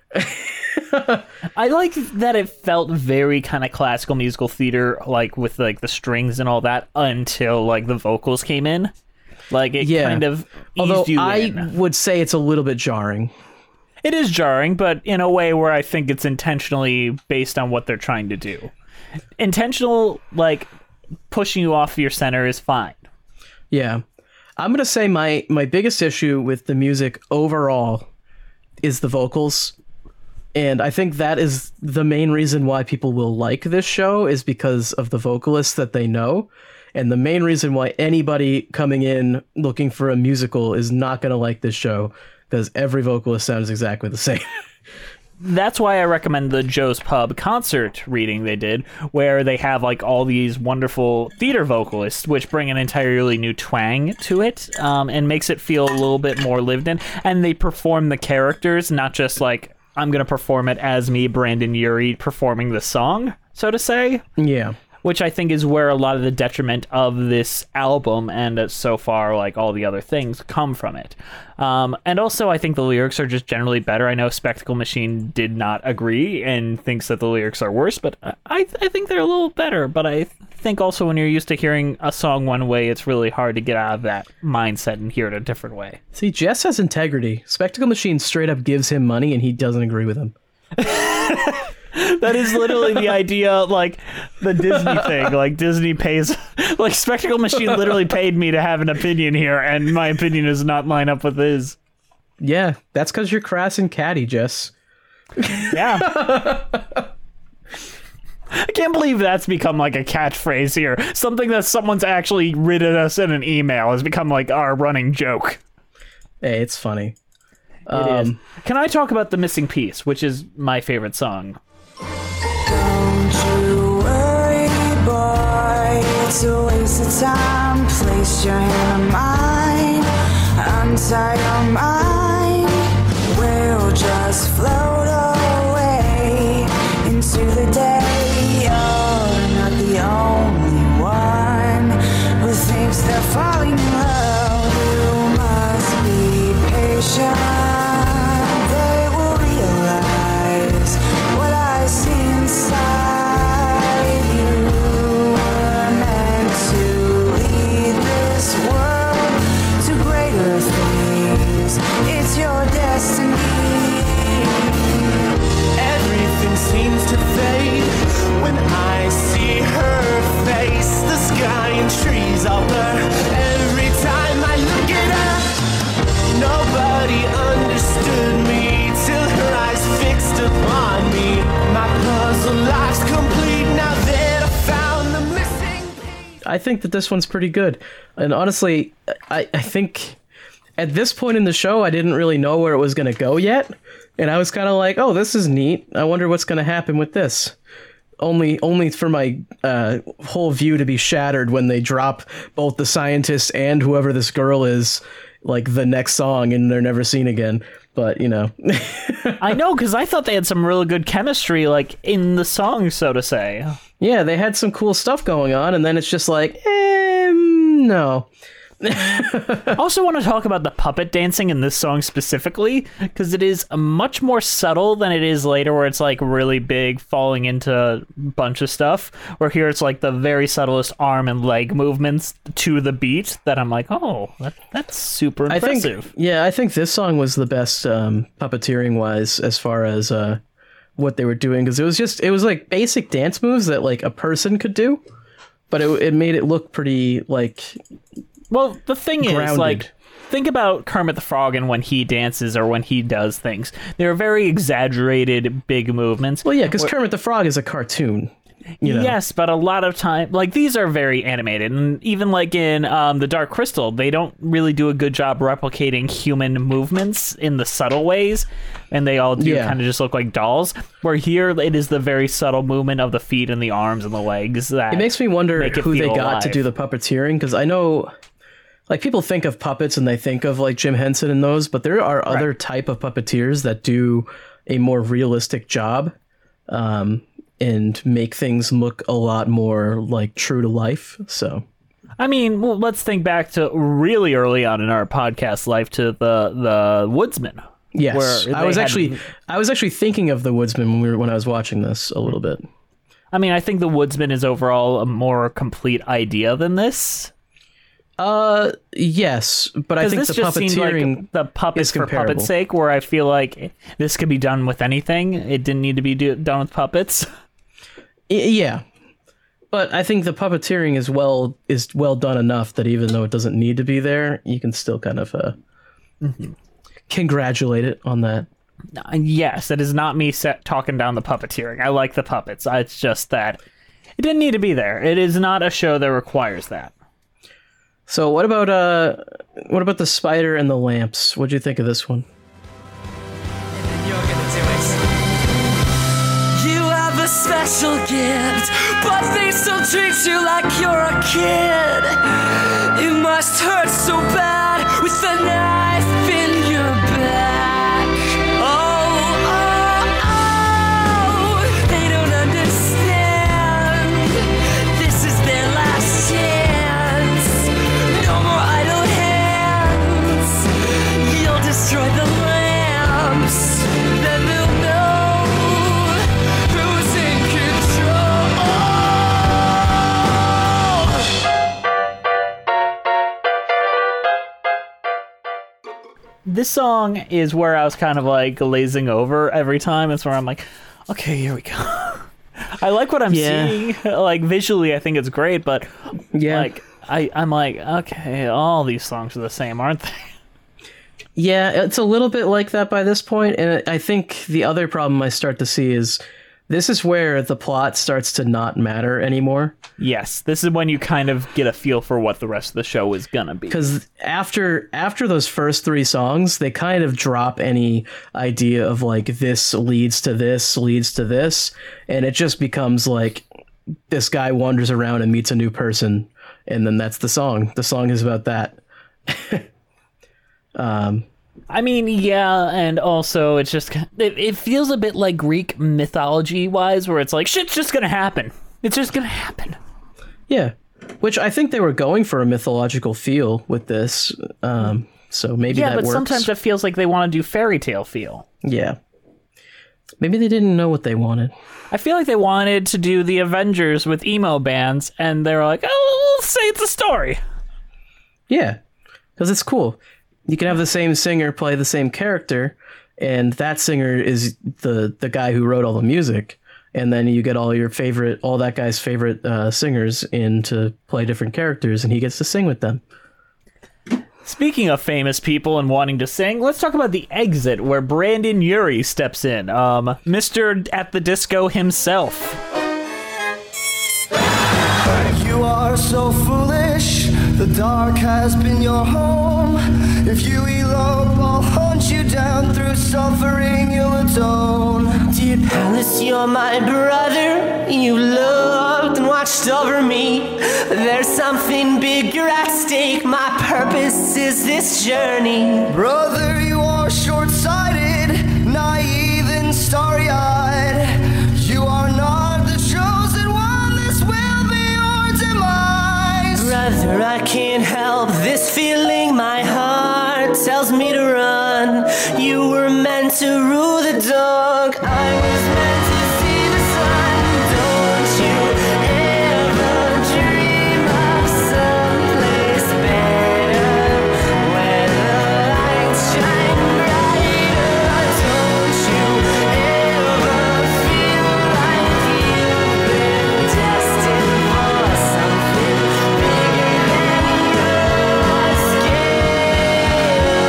I like that it felt very kind of classical musical theater, like with like the strings and all that, until like the vocals came in. Like it Yeah. kind of eased Although you I in. would say it's a little bit jarring. It is jarring, but in a way where I think it's intentionally based on what they're trying to do. Intentional, like, pushing you off your center is fine. Yeah. I'm going to say my, my biggest issue with the music overall is the vocals. And I think that is the main reason why people will like this show is because of the vocalists that they know. And the main reason why anybody coming in looking for a musical is not going to like this show because every vocalist sounds exactly the same. That's why I recommend the Joe's Pub concert reading they did, where they have like all these wonderful theater vocalists, which bring an entirely new twang to it, um, and makes it feel a little bit more lived in. And they perform the characters, not just like, I'm going to perform it as me, Brandon Urie, performing the song, so to say. Yeah. Which I think is where a lot of the detriment of this album and uh, so far, like all the other things, come from it. Um, and also, I think the lyrics are just generally better. I know Spectacle Machine did not agree and thinks that the lyrics are worse, but I, I think they're a little better. But I think also when you're used to hearing a song one way, it's really hard to get out of that mindset and hear it a different way. See, Jess has integrity. Spectacle Machine straight up gives him money and he doesn't agree with him. That is literally the idea, like the Disney thing. Like Disney pays, like Spectacle Machine literally paid me to have an opinion here, and my opinion does not line up with his. Yeah, that's because you're crass and catty, Jess. Yeah. I can't believe that's become like a catchphrase here. Something that someone's actually written us in an email has become like our running joke. Hey, it's funny. It um, is. Can I talk about The Missing Piece, which is my favorite song? Don't you worry, boy, it's a waste of time. Place your hand on mine, untie your mind. We'll just float away into the day. You're not the only one who thinks they're falling in love. You must be patient. Seems to fade think that this one's pretty good. And honestly, I, I think at this point in the show, I didn't really know where it was going to go yet. And I was kind of like, oh, this is neat. I wonder what's going to happen with this. Only only for my uh, whole view to be shattered when they drop both the scientist and whoever this girl is, like, the next song, and they're never seen again. But, you know. I know, because I thought they had some really good chemistry, like, in the song, so to say. Yeah, they had some cool stuff going on, and then it's just like, eh, no. I also want to talk about the puppet dancing in this song specifically, because it is much more subtle than it is later, where it's like really big, falling into a bunch of stuff. Where here it's like the very subtlest arm and leg movements to the beat that I'm like, oh, that, that's super impressive. I think, yeah, I think this song was the best um, puppeteering wise as far as uh, what they were doing, because it was just it was like basic dance moves that like a person could do, but it it made it look pretty like. Well, the thing grounded. is, like, think about Kermit the Frog and when he dances or when he does things. They're very exaggerated, big movements. Well, yeah, because Kermit the Frog is a cartoon. You know? Yes, but a lot of time, like, these are very animated. And even, like, in um, The Dark Crystal, they don't really do a good job replicating human movements in the subtle ways. And they all do Yeah. kind of just look like dolls. Where here, it is the very subtle movement of the feet and the arms and the legs that It makes me wonder make it who they feel got alive. to do the puppeteering, because I know, like, people think of puppets and they think of like Jim Henson and those, but there are other type of puppeteers that do a more realistic job um, and make things look a lot more like true to life. So, I mean, well, let's think back to really early on in our podcast life to the the Woodsman. yes, where I they was had- actually I was actually thinking of the Woodsman when we were when I was watching this a little bit. I mean, I think the Woodsman is overall a more complete idea than this. Uh, yes, but I 'Cause think this the just seemed puppeteering like the puppets is for comparable. puppet's sake, where I feel like this could be done with anything. It didn't need to be do- done with puppets. Y- yeah, but I think the puppeteering is well is well done enough that even though it doesn't need to be there, you can still kind of uh, congratulate it on that. Yes, that is not me set talking down the puppeteering. I like the puppets. It's just that it didn't need to be there. It is not a show that requires that. So what about uh, what about the spider and the lamps? What'd you think of this one? You're gonna do it. You have a special gift, but they still treat you like you're a kid. It must hurt so bad with the knife in your back. Oh, oh, oh, they don't understand. This is their last chance. No more idle hands. You'll destroy the lamps. Then they'll know who's in control. This song is where I was kind of like glazing over every time. It's where I'm like, okay, here we go. I like what I'm Yeah. seeing. Like visually, I think it's great, but Yeah. like I, I'm like, okay, all these songs are the same, aren't they? Yeah, it's a little bit like that by this point, and I think the other problem I start to see is this is where the plot starts to not matter anymore. Yes, this is when you kind of get a feel for what the rest of the show is gonna be. Because after after those first three songs, they kind of drop any idea of like this leads to this leads to this, and it just becomes like this guy wanders around and meets a new person, and then that's the song. The song is about that. um, I mean, yeah, and also it's just it, it feels a bit like Greek mythology wise, where it's like shit's just gonna happen. It's just gonna happen. Yeah, which I think they were going for a mythological feel with this. Um, so maybe Yeah, that but works. sometimes it feels like they want to do fairy tale feel. Yeah, maybe they didn't know what they wanted. I feel like they wanted to do the Avengers with emo bands, and they're like, oh, we'll say it's a story. Yeah, because it's cool. You can have the same singer play the same character, and that singer is the the guy who wrote all the music, and then you get all your favorite, all that guy's favorite uh, singers in to play different characters, and he gets to sing with them. Speaking of famous people and wanting to sing, let's talk about The Exit, where Brandon Urie steps in. Um, Mister at the Disco himself. You are so foolish. The dark has been your home. If you elope, I'll hunt you down. Through suffering, you'll atone. Dear Palace, you're my brother. You loved and watched over me. There's something bigger at stake. My purpose is this journey. Brother, you are short-sighted, naive and starry-eyed. You are not the chosen one. This will be your demise. Brother, I can't help this feeling. My heart tells me to run. You were meant to rule the dark. I was meant to see the sun. Don't you ever dream of someplace better, where the lights shine brighter. Don't you ever feel like you've been destined for something bigger than your skin?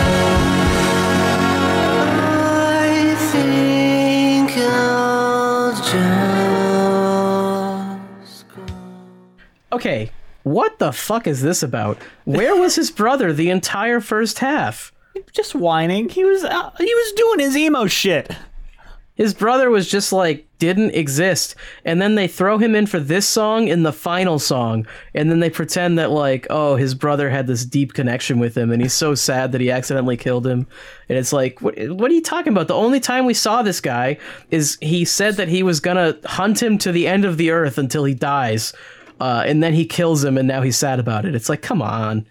I think I'll just go. Okay, what the fuck is this about? Where was his brother the entire first half? Just whining. He was uh, he was doing his emo shit. His brother was just like, didn't exist. And then they throw him in for this song in the final song. And then they pretend that like, oh, his brother had this deep connection with him. And he's so sad that he accidentally killed him. And it's like, what, what are you talking about? The only time we saw this guy is he said that he was going to hunt him to the end of the earth until he dies. Uh, and then he kills him and now he's sad about it. It's like, come on.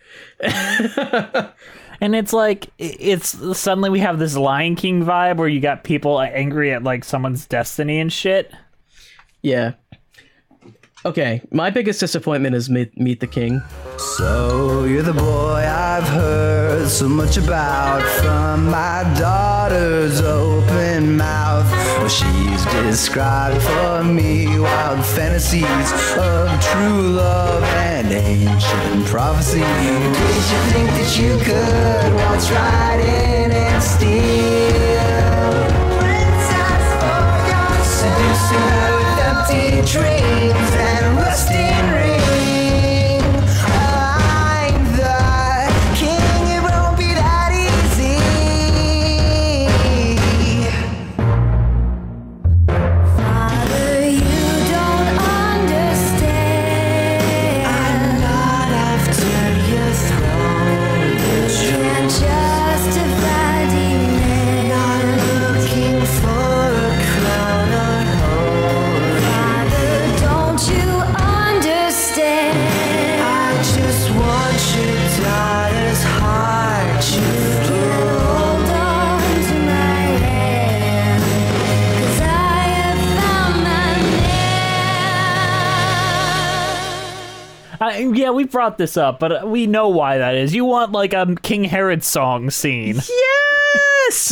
And it's like, it's suddenly we have this Lion King vibe where you got people angry at like someone's destiny and shit. Yeah. Okay, my biggest disappointment is Meet, Meet the King. So you're the boy I've heard so much about from my daughter's open mouth. Well, she's described for me wild fantasies of true love and ancient prophecy. Did you think that you could waltz right in and steal princess for your seducing her with empty dreams and rusting rings? I'm the king, it won't be that easy. Father, you don't understand. I'm not after your throne. Can't justify demand. Not looking for a crown or home. Father, don't you understand? I just want your daughter's heart. You can hold on to my hand, 'cause I have found my man. Uh, yeah, we brought this up, but we know why that is. You want like a King Herod song scene. Yes!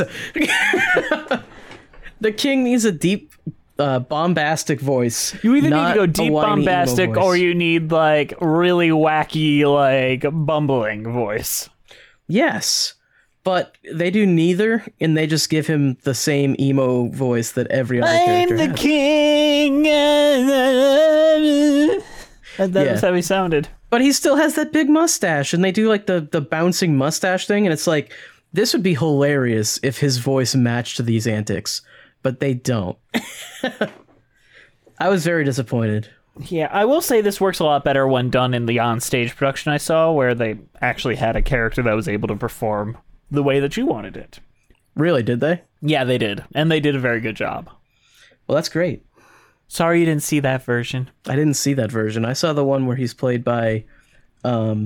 The king needs a deep, uh, bombastic voice. You either need not to go a deep whiny emo bombastic voice. or you need like really wacky, like bumbling voice. Yes, but they do neither, and they just give him the same emo voice that every other I'm character the has. king. That, that Yeah. was how he sounded. But he still has that big mustache, and they do like the, the bouncing mustache thing, and it's like, this would be hilarious if his voice matched these antics, but they don't. I was very disappointed. Yeah, I will say this works a lot better when done in the on-stage production I saw, where they actually had a character that was able to perform the way that you wanted it. Really, did they? Yeah, they did. And they did a very good job. Well, that's great. Sorry you didn't see that version. I didn't see that version. I saw the one where he's played by, um,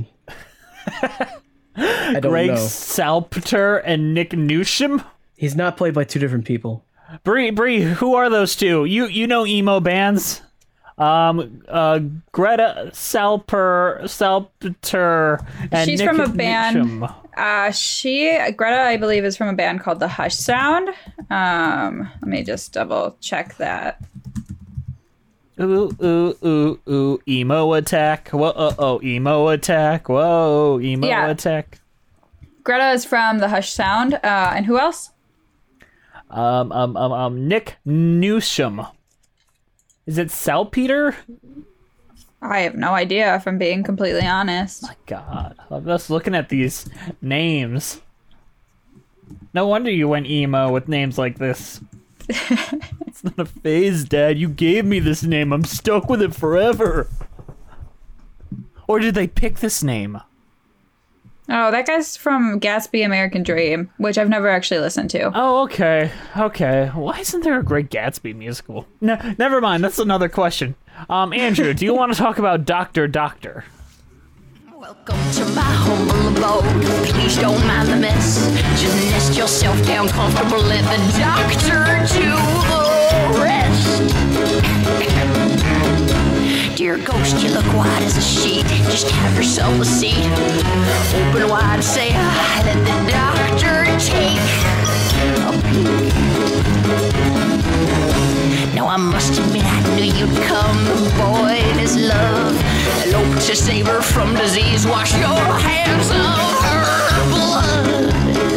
I don't Greg know. Salpeter and Nick Newsham? He's not played by two different people. Bree, Bree, who are those two? You you know emo bands? Um, uh, Greta Salper, Salpeter, and She's Nick from a band. Newsham. Uh, she Greta, I believe, is from a band called the Hush Sound. Um, let me just double check that. Ooh, ooh, ooh, ooh, emo attack. Whoa, oh, oh, emo attack. Whoa, emo Yeah. attack. Greta is from the Hush Sound. Uh, and who else? Um, um, um, um, Nick Newsham. Is it Salpeter? I have no idea, if I'm being completely honest. My God, I'm just looking at these names. No wonder you went emo with names like this. It's not a phase, Dad. You gave me this name. I'm stuck with it forever. Or did they pick this name? Oh, that guy's from Gatsby American Dream, which I've never actually listened to. Oh, okay. Okay. Why isn't there a great Gatsby musical? No, never mind. That's another question. Um, Andrew, do you want to talk about Doctor Doctor? Welcome to my humble abode. Please don't mind the mess. Just nest yourself down comfortable. Let the doctor do the rest. Dear ghost, you look white as a sheet. Just have yourself a seat. Open wide, say hi. Let the doctor take a peek. Now I must admit I knew you'd come. Boy, this love elope to save her from disease. Wash your hands of her blood.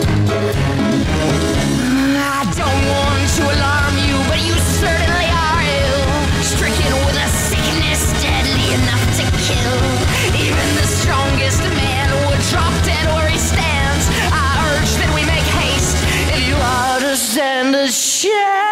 I don't want to alarm you, but you certainly are ill. Stricken with a sickness deadly enough to kill. Even the strongest man would drop dead where he stands. I urge that we make haste if you are to stand a chance.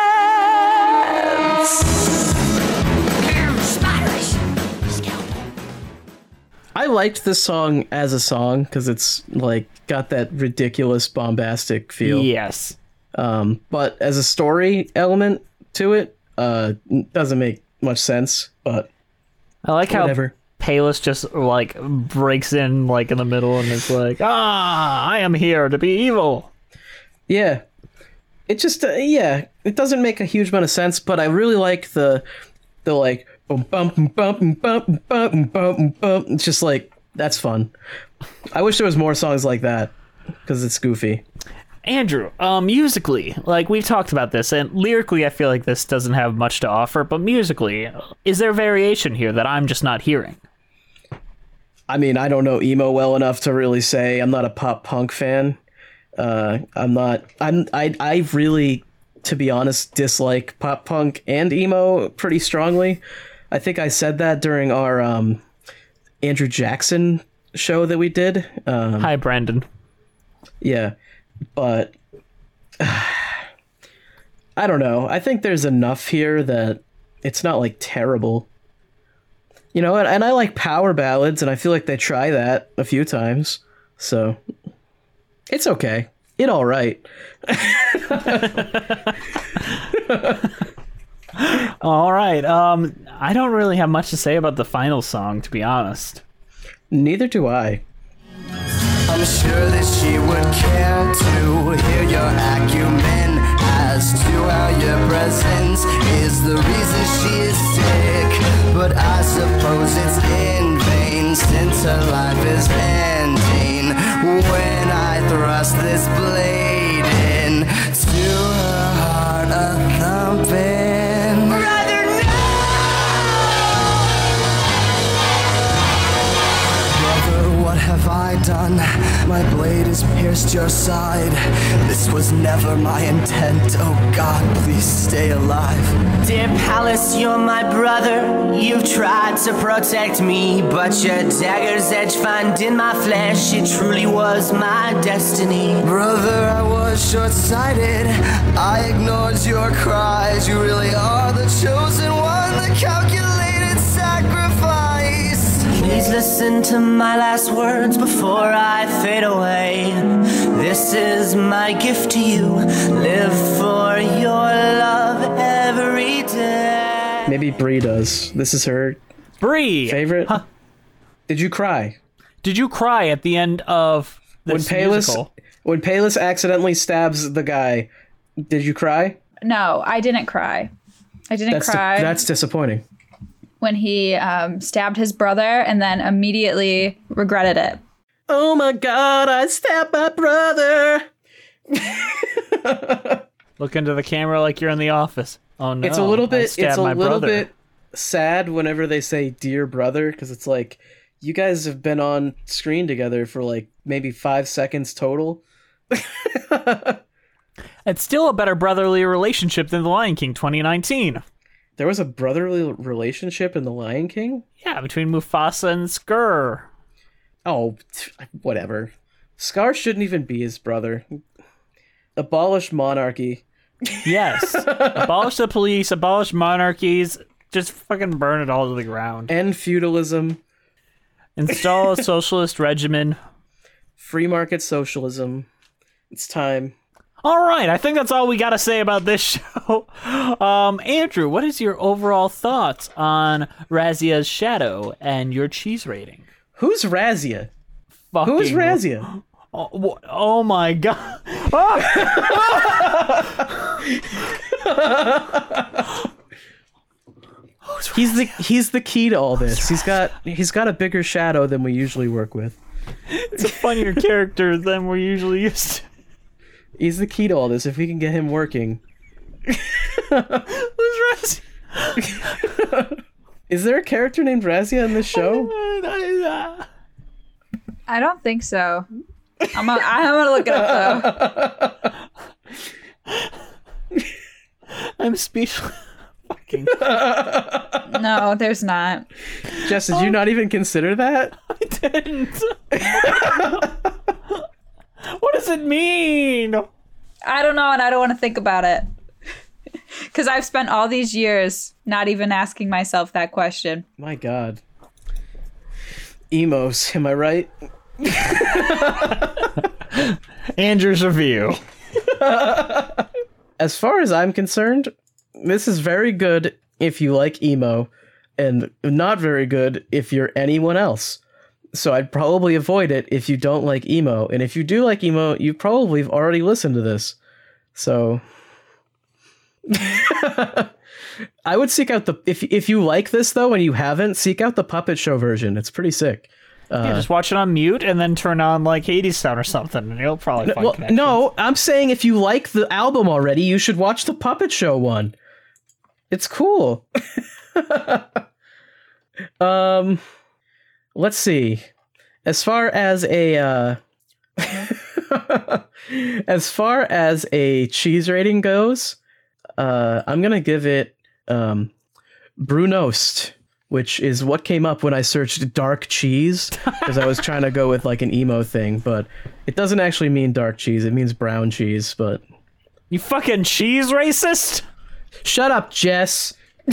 I liked this song as a song because it's like got that ridiculous bombastic feel. Yes. Um, but as a story element to it, uh, doesn't make much sense. But I like whatever. how Payless just like breaks in like in the middle and it's like, ah, I am here to be evil. Yeah, it just uh, yeah, it doesn't make a huge amount of sense. But I really like the the like. Boom, bump, bump, bump, bump, bump, bump, bump. It's just like, that's fun. I wish there was more songs like that because it's goofy. Andrew, um, musically, like we've talked about this, and lyrically, I feel like this doesn't have much to offer. But musically, is there variation here that I'm just not hearing? I mean, I don't know emo well enough to really say. I'm not a pop punk fan. Uh, I'm not. I'm. I. I really, to be honest, dislike pop punk and emo pretty strongly. I think I said that during our um, Andrew Jackson show that we did. Um, Hi, Brandon. Yeah, but uh, I don't know. I think there's enough here that it's not like terrible. You know, and, and I like power ballads, and I feel like they try that a few times. So it's okay. It all right. All right. Um, I don't really have much to say about the final song, to be honest. Neither do I. I'm sure that she would care to hear your acumen as to how your presence is the reason she is sick. But I suppose it's in vain since her life is ending when I thrust this blade in to her heart a thumping. What have I done? My blade has pierced your side. This was never my intent. Oh God, please stay alive. Dear Palace, you're my brother. You've tried to protect me, but your dagger's edge find in my flesh. It truly was my destiny. Brother, I was short-sighted. I ignored your cries. You really are the chosen one, the calculated sacrifice. Please listen to my last words before I fade away. This is my gift to you. Live for your love every day. Maybe Brie does. This is her Brie favorite. Huh. Did you cry? Did you cry at the end of this when Payless, musical? When Payless accidentally stabs the guy, did you cry? No, I didn't cry. I didn't that's cry. Di- that's disappointing. When he um, stabbed his brother and then immediately regretted it. Oh my God, I stabbed my brother. Look into the camera like you're in the office. Oh no. It's a little bit, it's a my little brother. bit sad whenever they say dear brother, because it's like, you guys have been on screen together for like maybe five seconds total. It's still a better brotherly relationship than The Lion King twenty nineteen. There was a brotherly relationship in The Lion King? Yeah, between Mufasa and Scar. Oh, whatever. Scar shouldn't even be his brother. Abolish monarchy. Yes. Abolish the police, abolish monarchies, just fucking burn it all to the ground. End feudalism. Install a socialist regimen. Free market socialism. It's time. All right, I think that's all we got to say about this show. Um, Andrew, what is your overall thoughts on Razia's Shadow and your cheese rating? Who's Razia? Fucking, Who is Razia? Oh, wh- oh my god. he's the he's the key to all this. He's got he's got a bigger shadow than we usually work with. It's a funnier character than we're usually used to. He's the key to all this. If we can get him working. Who's Razia? Is there a character named Razia in this show? I don't think so. I'm gonna, I'm gonna look it up though. I'm speechless. Fucking. No, there's not. Jess, did you not even consider that? I didn't. What does it mean? I don't know, and I don't want to think about it. Because I've spent all these years not even asking myself that question. My God. Emos, am I right? Andrew's review. As far as I'm concerned, this is very good if you like emo, and not very good if you're anyone else. So I'd probably avoid it if you don't like emo. And if you do like emo, you probably have already listened to this. So I would seek out the if if you like this though and you haven't, seek out the Puppet Show version. It's pretty sick. Uh, yeah, just watch it on mute and then turn on like Hadestown or something, and you'll probably no, find well, connections. no, I'm saying if you like the album already, you should watch the Puppet Show one. It's cool. um, let's see. As far as a uh, as far as a cheese rating goes, uh, I'm gonna give it um, Brunost, which is what came up when I searched dark cheese, because I was trying to go with like an emo thing, but it doesn't actually mean dark cheese. It means brown cheese, but... You fucking cheese racist? Shut up, Jess.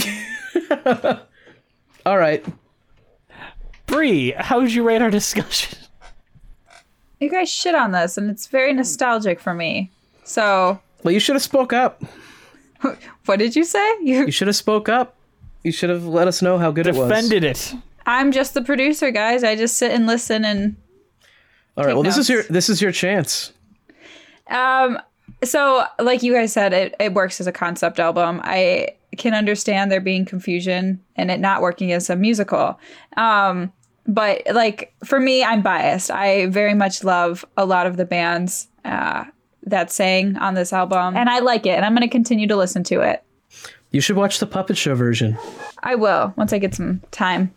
All right. Bree, how would you rate our discussion? You guys shit on this, and it's very nostalgic for me. So... Well, you should have spoke up. What did you say? You, you should have spoke up. You should have let us know how good Defended it was. it. I'm just the producer, guys. I just sit and listen and. All right. Well, notes. this is your this is your chance. Um. So, like you guys said, it it works as a concept album. I can understand there being confusion and it not working as a musical. Um. But like for me, I'm biased. I very much love a lot of the bands uh, that sang on this album, and I like it. And I'm going to continue to listen to it. You should watch the Puppet Show version. I will once I get some time.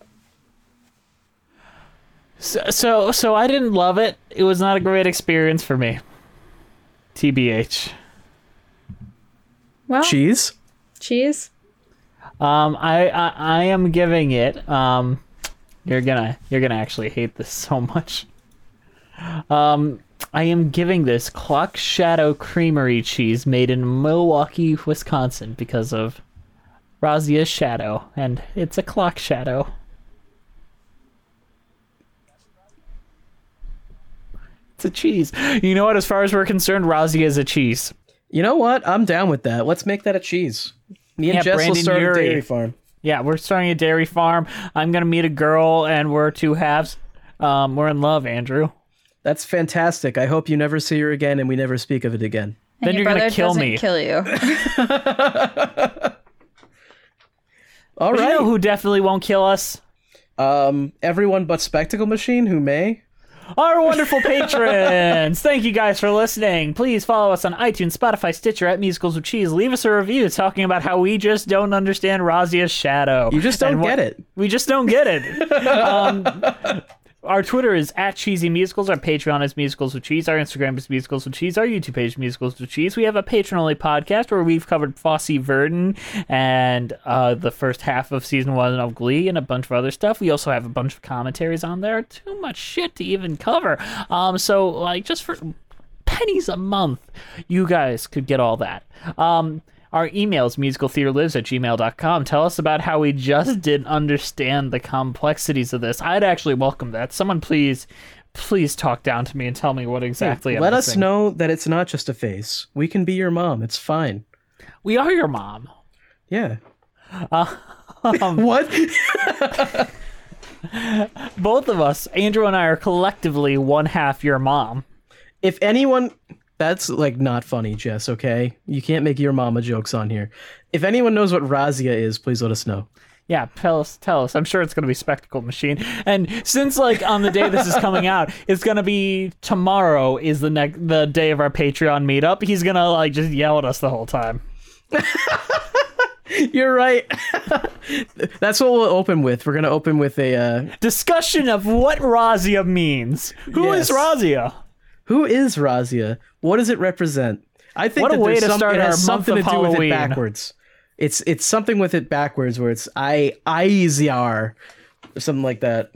So, so, so I didn't love it. It was not a great experience for me. T B H. Well, cheese. Cheese. Um, I, I, I am giving it. Um, you're gonna, you're gonna actually hate this so much. Um, I am giving this Clock Shadow Creamery cheese made in Milwaukee, Wisconsin, because of Razia's Shadow, and it's a clock shadow. It's a cheese. You know what? As far as we're concerned, Razia is a cheese. You know what? I'm down with that. Let's make that a cheese. Me and Yeah, Jess will Brandon start Urie. a dairy farm. Yeah, we're starting a dairy farm. I'm gonna meet a girl, and we're two halves. Um, we're in love, Andrew. That's fantastic. I hope you never see her again and we never speak of it again. And Then your you're gonna brother kill doesn't me. Kill you. All But right. You know who definitely won't kill us? Um, everyone but Spectacle Machine, who may. Our wonderful patrons! Thank you guys for listening. Please follow us on iTunes, Spotify, Stitcher, at Musicals with Cheese. Leave us a review talking about how we just don't understand Razia's Shadow. You just don't And what- get it. We just don't get it. um, Our Twitter is at Cheesy Musicals. Our Patreon is Musicals with Cheese. Our Instagram is Musicals with Cheese. Our YouTube page is Musicals with Cheese. We have a patron-only podcast where we've covered Fosse Verdon and uh, the first half of season one of Glee and a bunch of other stuff. We also have a bunch of commentaries on there. Too much shit to even cover. Um, so, like, just for pennies a month, you guys could get all that. Um... Our email is musicaltheaterlives at gmail dot com. Tell us about how we just didn't understand the complexities of this. I'd actually welcome that. Someone please, please talk down to me and tell me what exactly Hey, I'm let us missing. know that it's not just a phase. We can be your mom. It's fine. We are your mom. Yeah. Uh, um, what? Both of us, Andrew and I, are collectively one half your mom. If anyone... That's, like, not funny, Jess, okay? You can't make your mama jokes on here. If anyone knows what Razia is, please let us know. Yeah, tell us, tell us. I'm sure it's going to be Spectacle Machine. And since, like, on the day this is coming out, it's going to be tomorrow is the next the day of our Patreon meetup. He's going to, like, just yell at us the whole time. You're right. That's what we'll open with. We're going to open with a... Uh... discussion of what Razia means. Who Yes. is Razia? Who is Razia? What does it represent? I think What a that way there's to some, start it has our month something of to do with Halloween. it backwards. It's it's something with it backwards where it's I Iziar or something like that.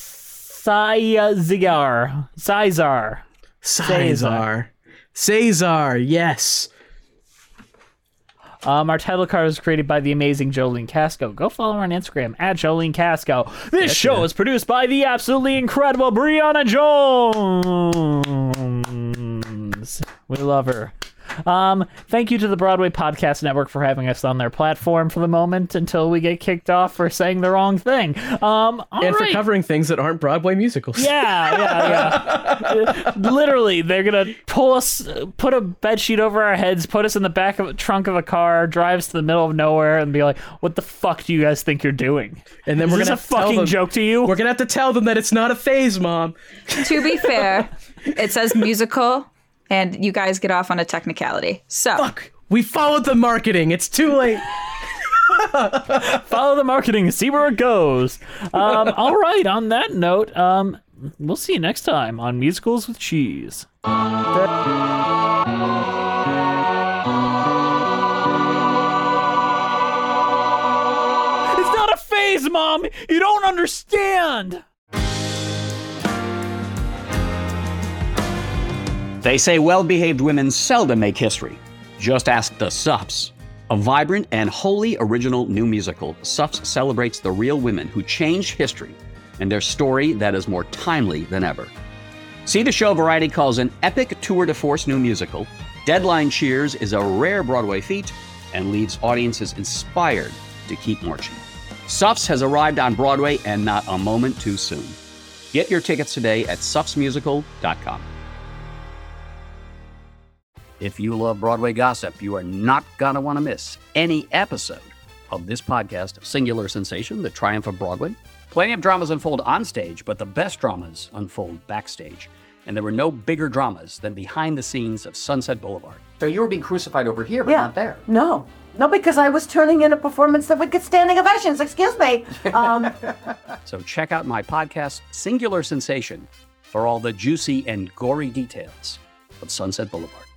Sayazar. Caesar. Caesar. Caesar, yes. Um, our title card was created by the amazing Jolene Casco. Go follow her on Instagram at Jolene Casco. This Heck show yeah. is produced by the absolutely incredible Brianna Jones. We love her. Um, thank you to the Broadway Podcast Network for having us on their platform for the moment until we get kicked off for saying the wrong thing. Um, all and for right. covering things that aren't Broadway musicals. Yeah, yeah, yeah. Literally, they're gonna pull us, put a bed sheet over our heads, put us in the back of a trunk of a car, drive us to the middle of nowhere, and be like, "What the fuck do you guys think you're doing?" And then Is we're this gonna a have to tell fucking them- joke to you? We're gonna have to tell them that it's not a phase, Mom. To be fair, it says musical, and you guys get off on a technicality. So Fuck. We followed the marketing. It's too late. Follow the marketing, see where it goes. Um, all right. On that note, um, we'll see you next time on Musicals with Cheese. It's not a phase, Mom. You don't understand. They say well-behaved women seldom make history. Just ask the Suffs. A vibrant and wholly original new musical, Suffs celebrates the real women who changed history and their story that is more timely than ever. See the show Variety calls an epic tour de force new musical. Deadline cheers is a rare Broadway feat and leaves audiences inspired to keep marching. Suffs has arrived on Broadway and not a moment too soon. Get your tickets today at suffs musical dot com. If you love Broadway gossip, you are not going to want to miss any episode of this podcast, Singular Sensation, The Triumph of Broadway. Plenty of dramas unfold on stage, but the best dramas unfold backstage. And there were no bigger dramas than behind the scenes of Sunset Boulevard. So you were being crucified over here, but Yeah. not there. No. No, because I was turning in a performance that would get standing ovations. Excuse me. Um, So check out my podcast, Singular Sensation, for all the juicy and gory details of Sunset Boulevard.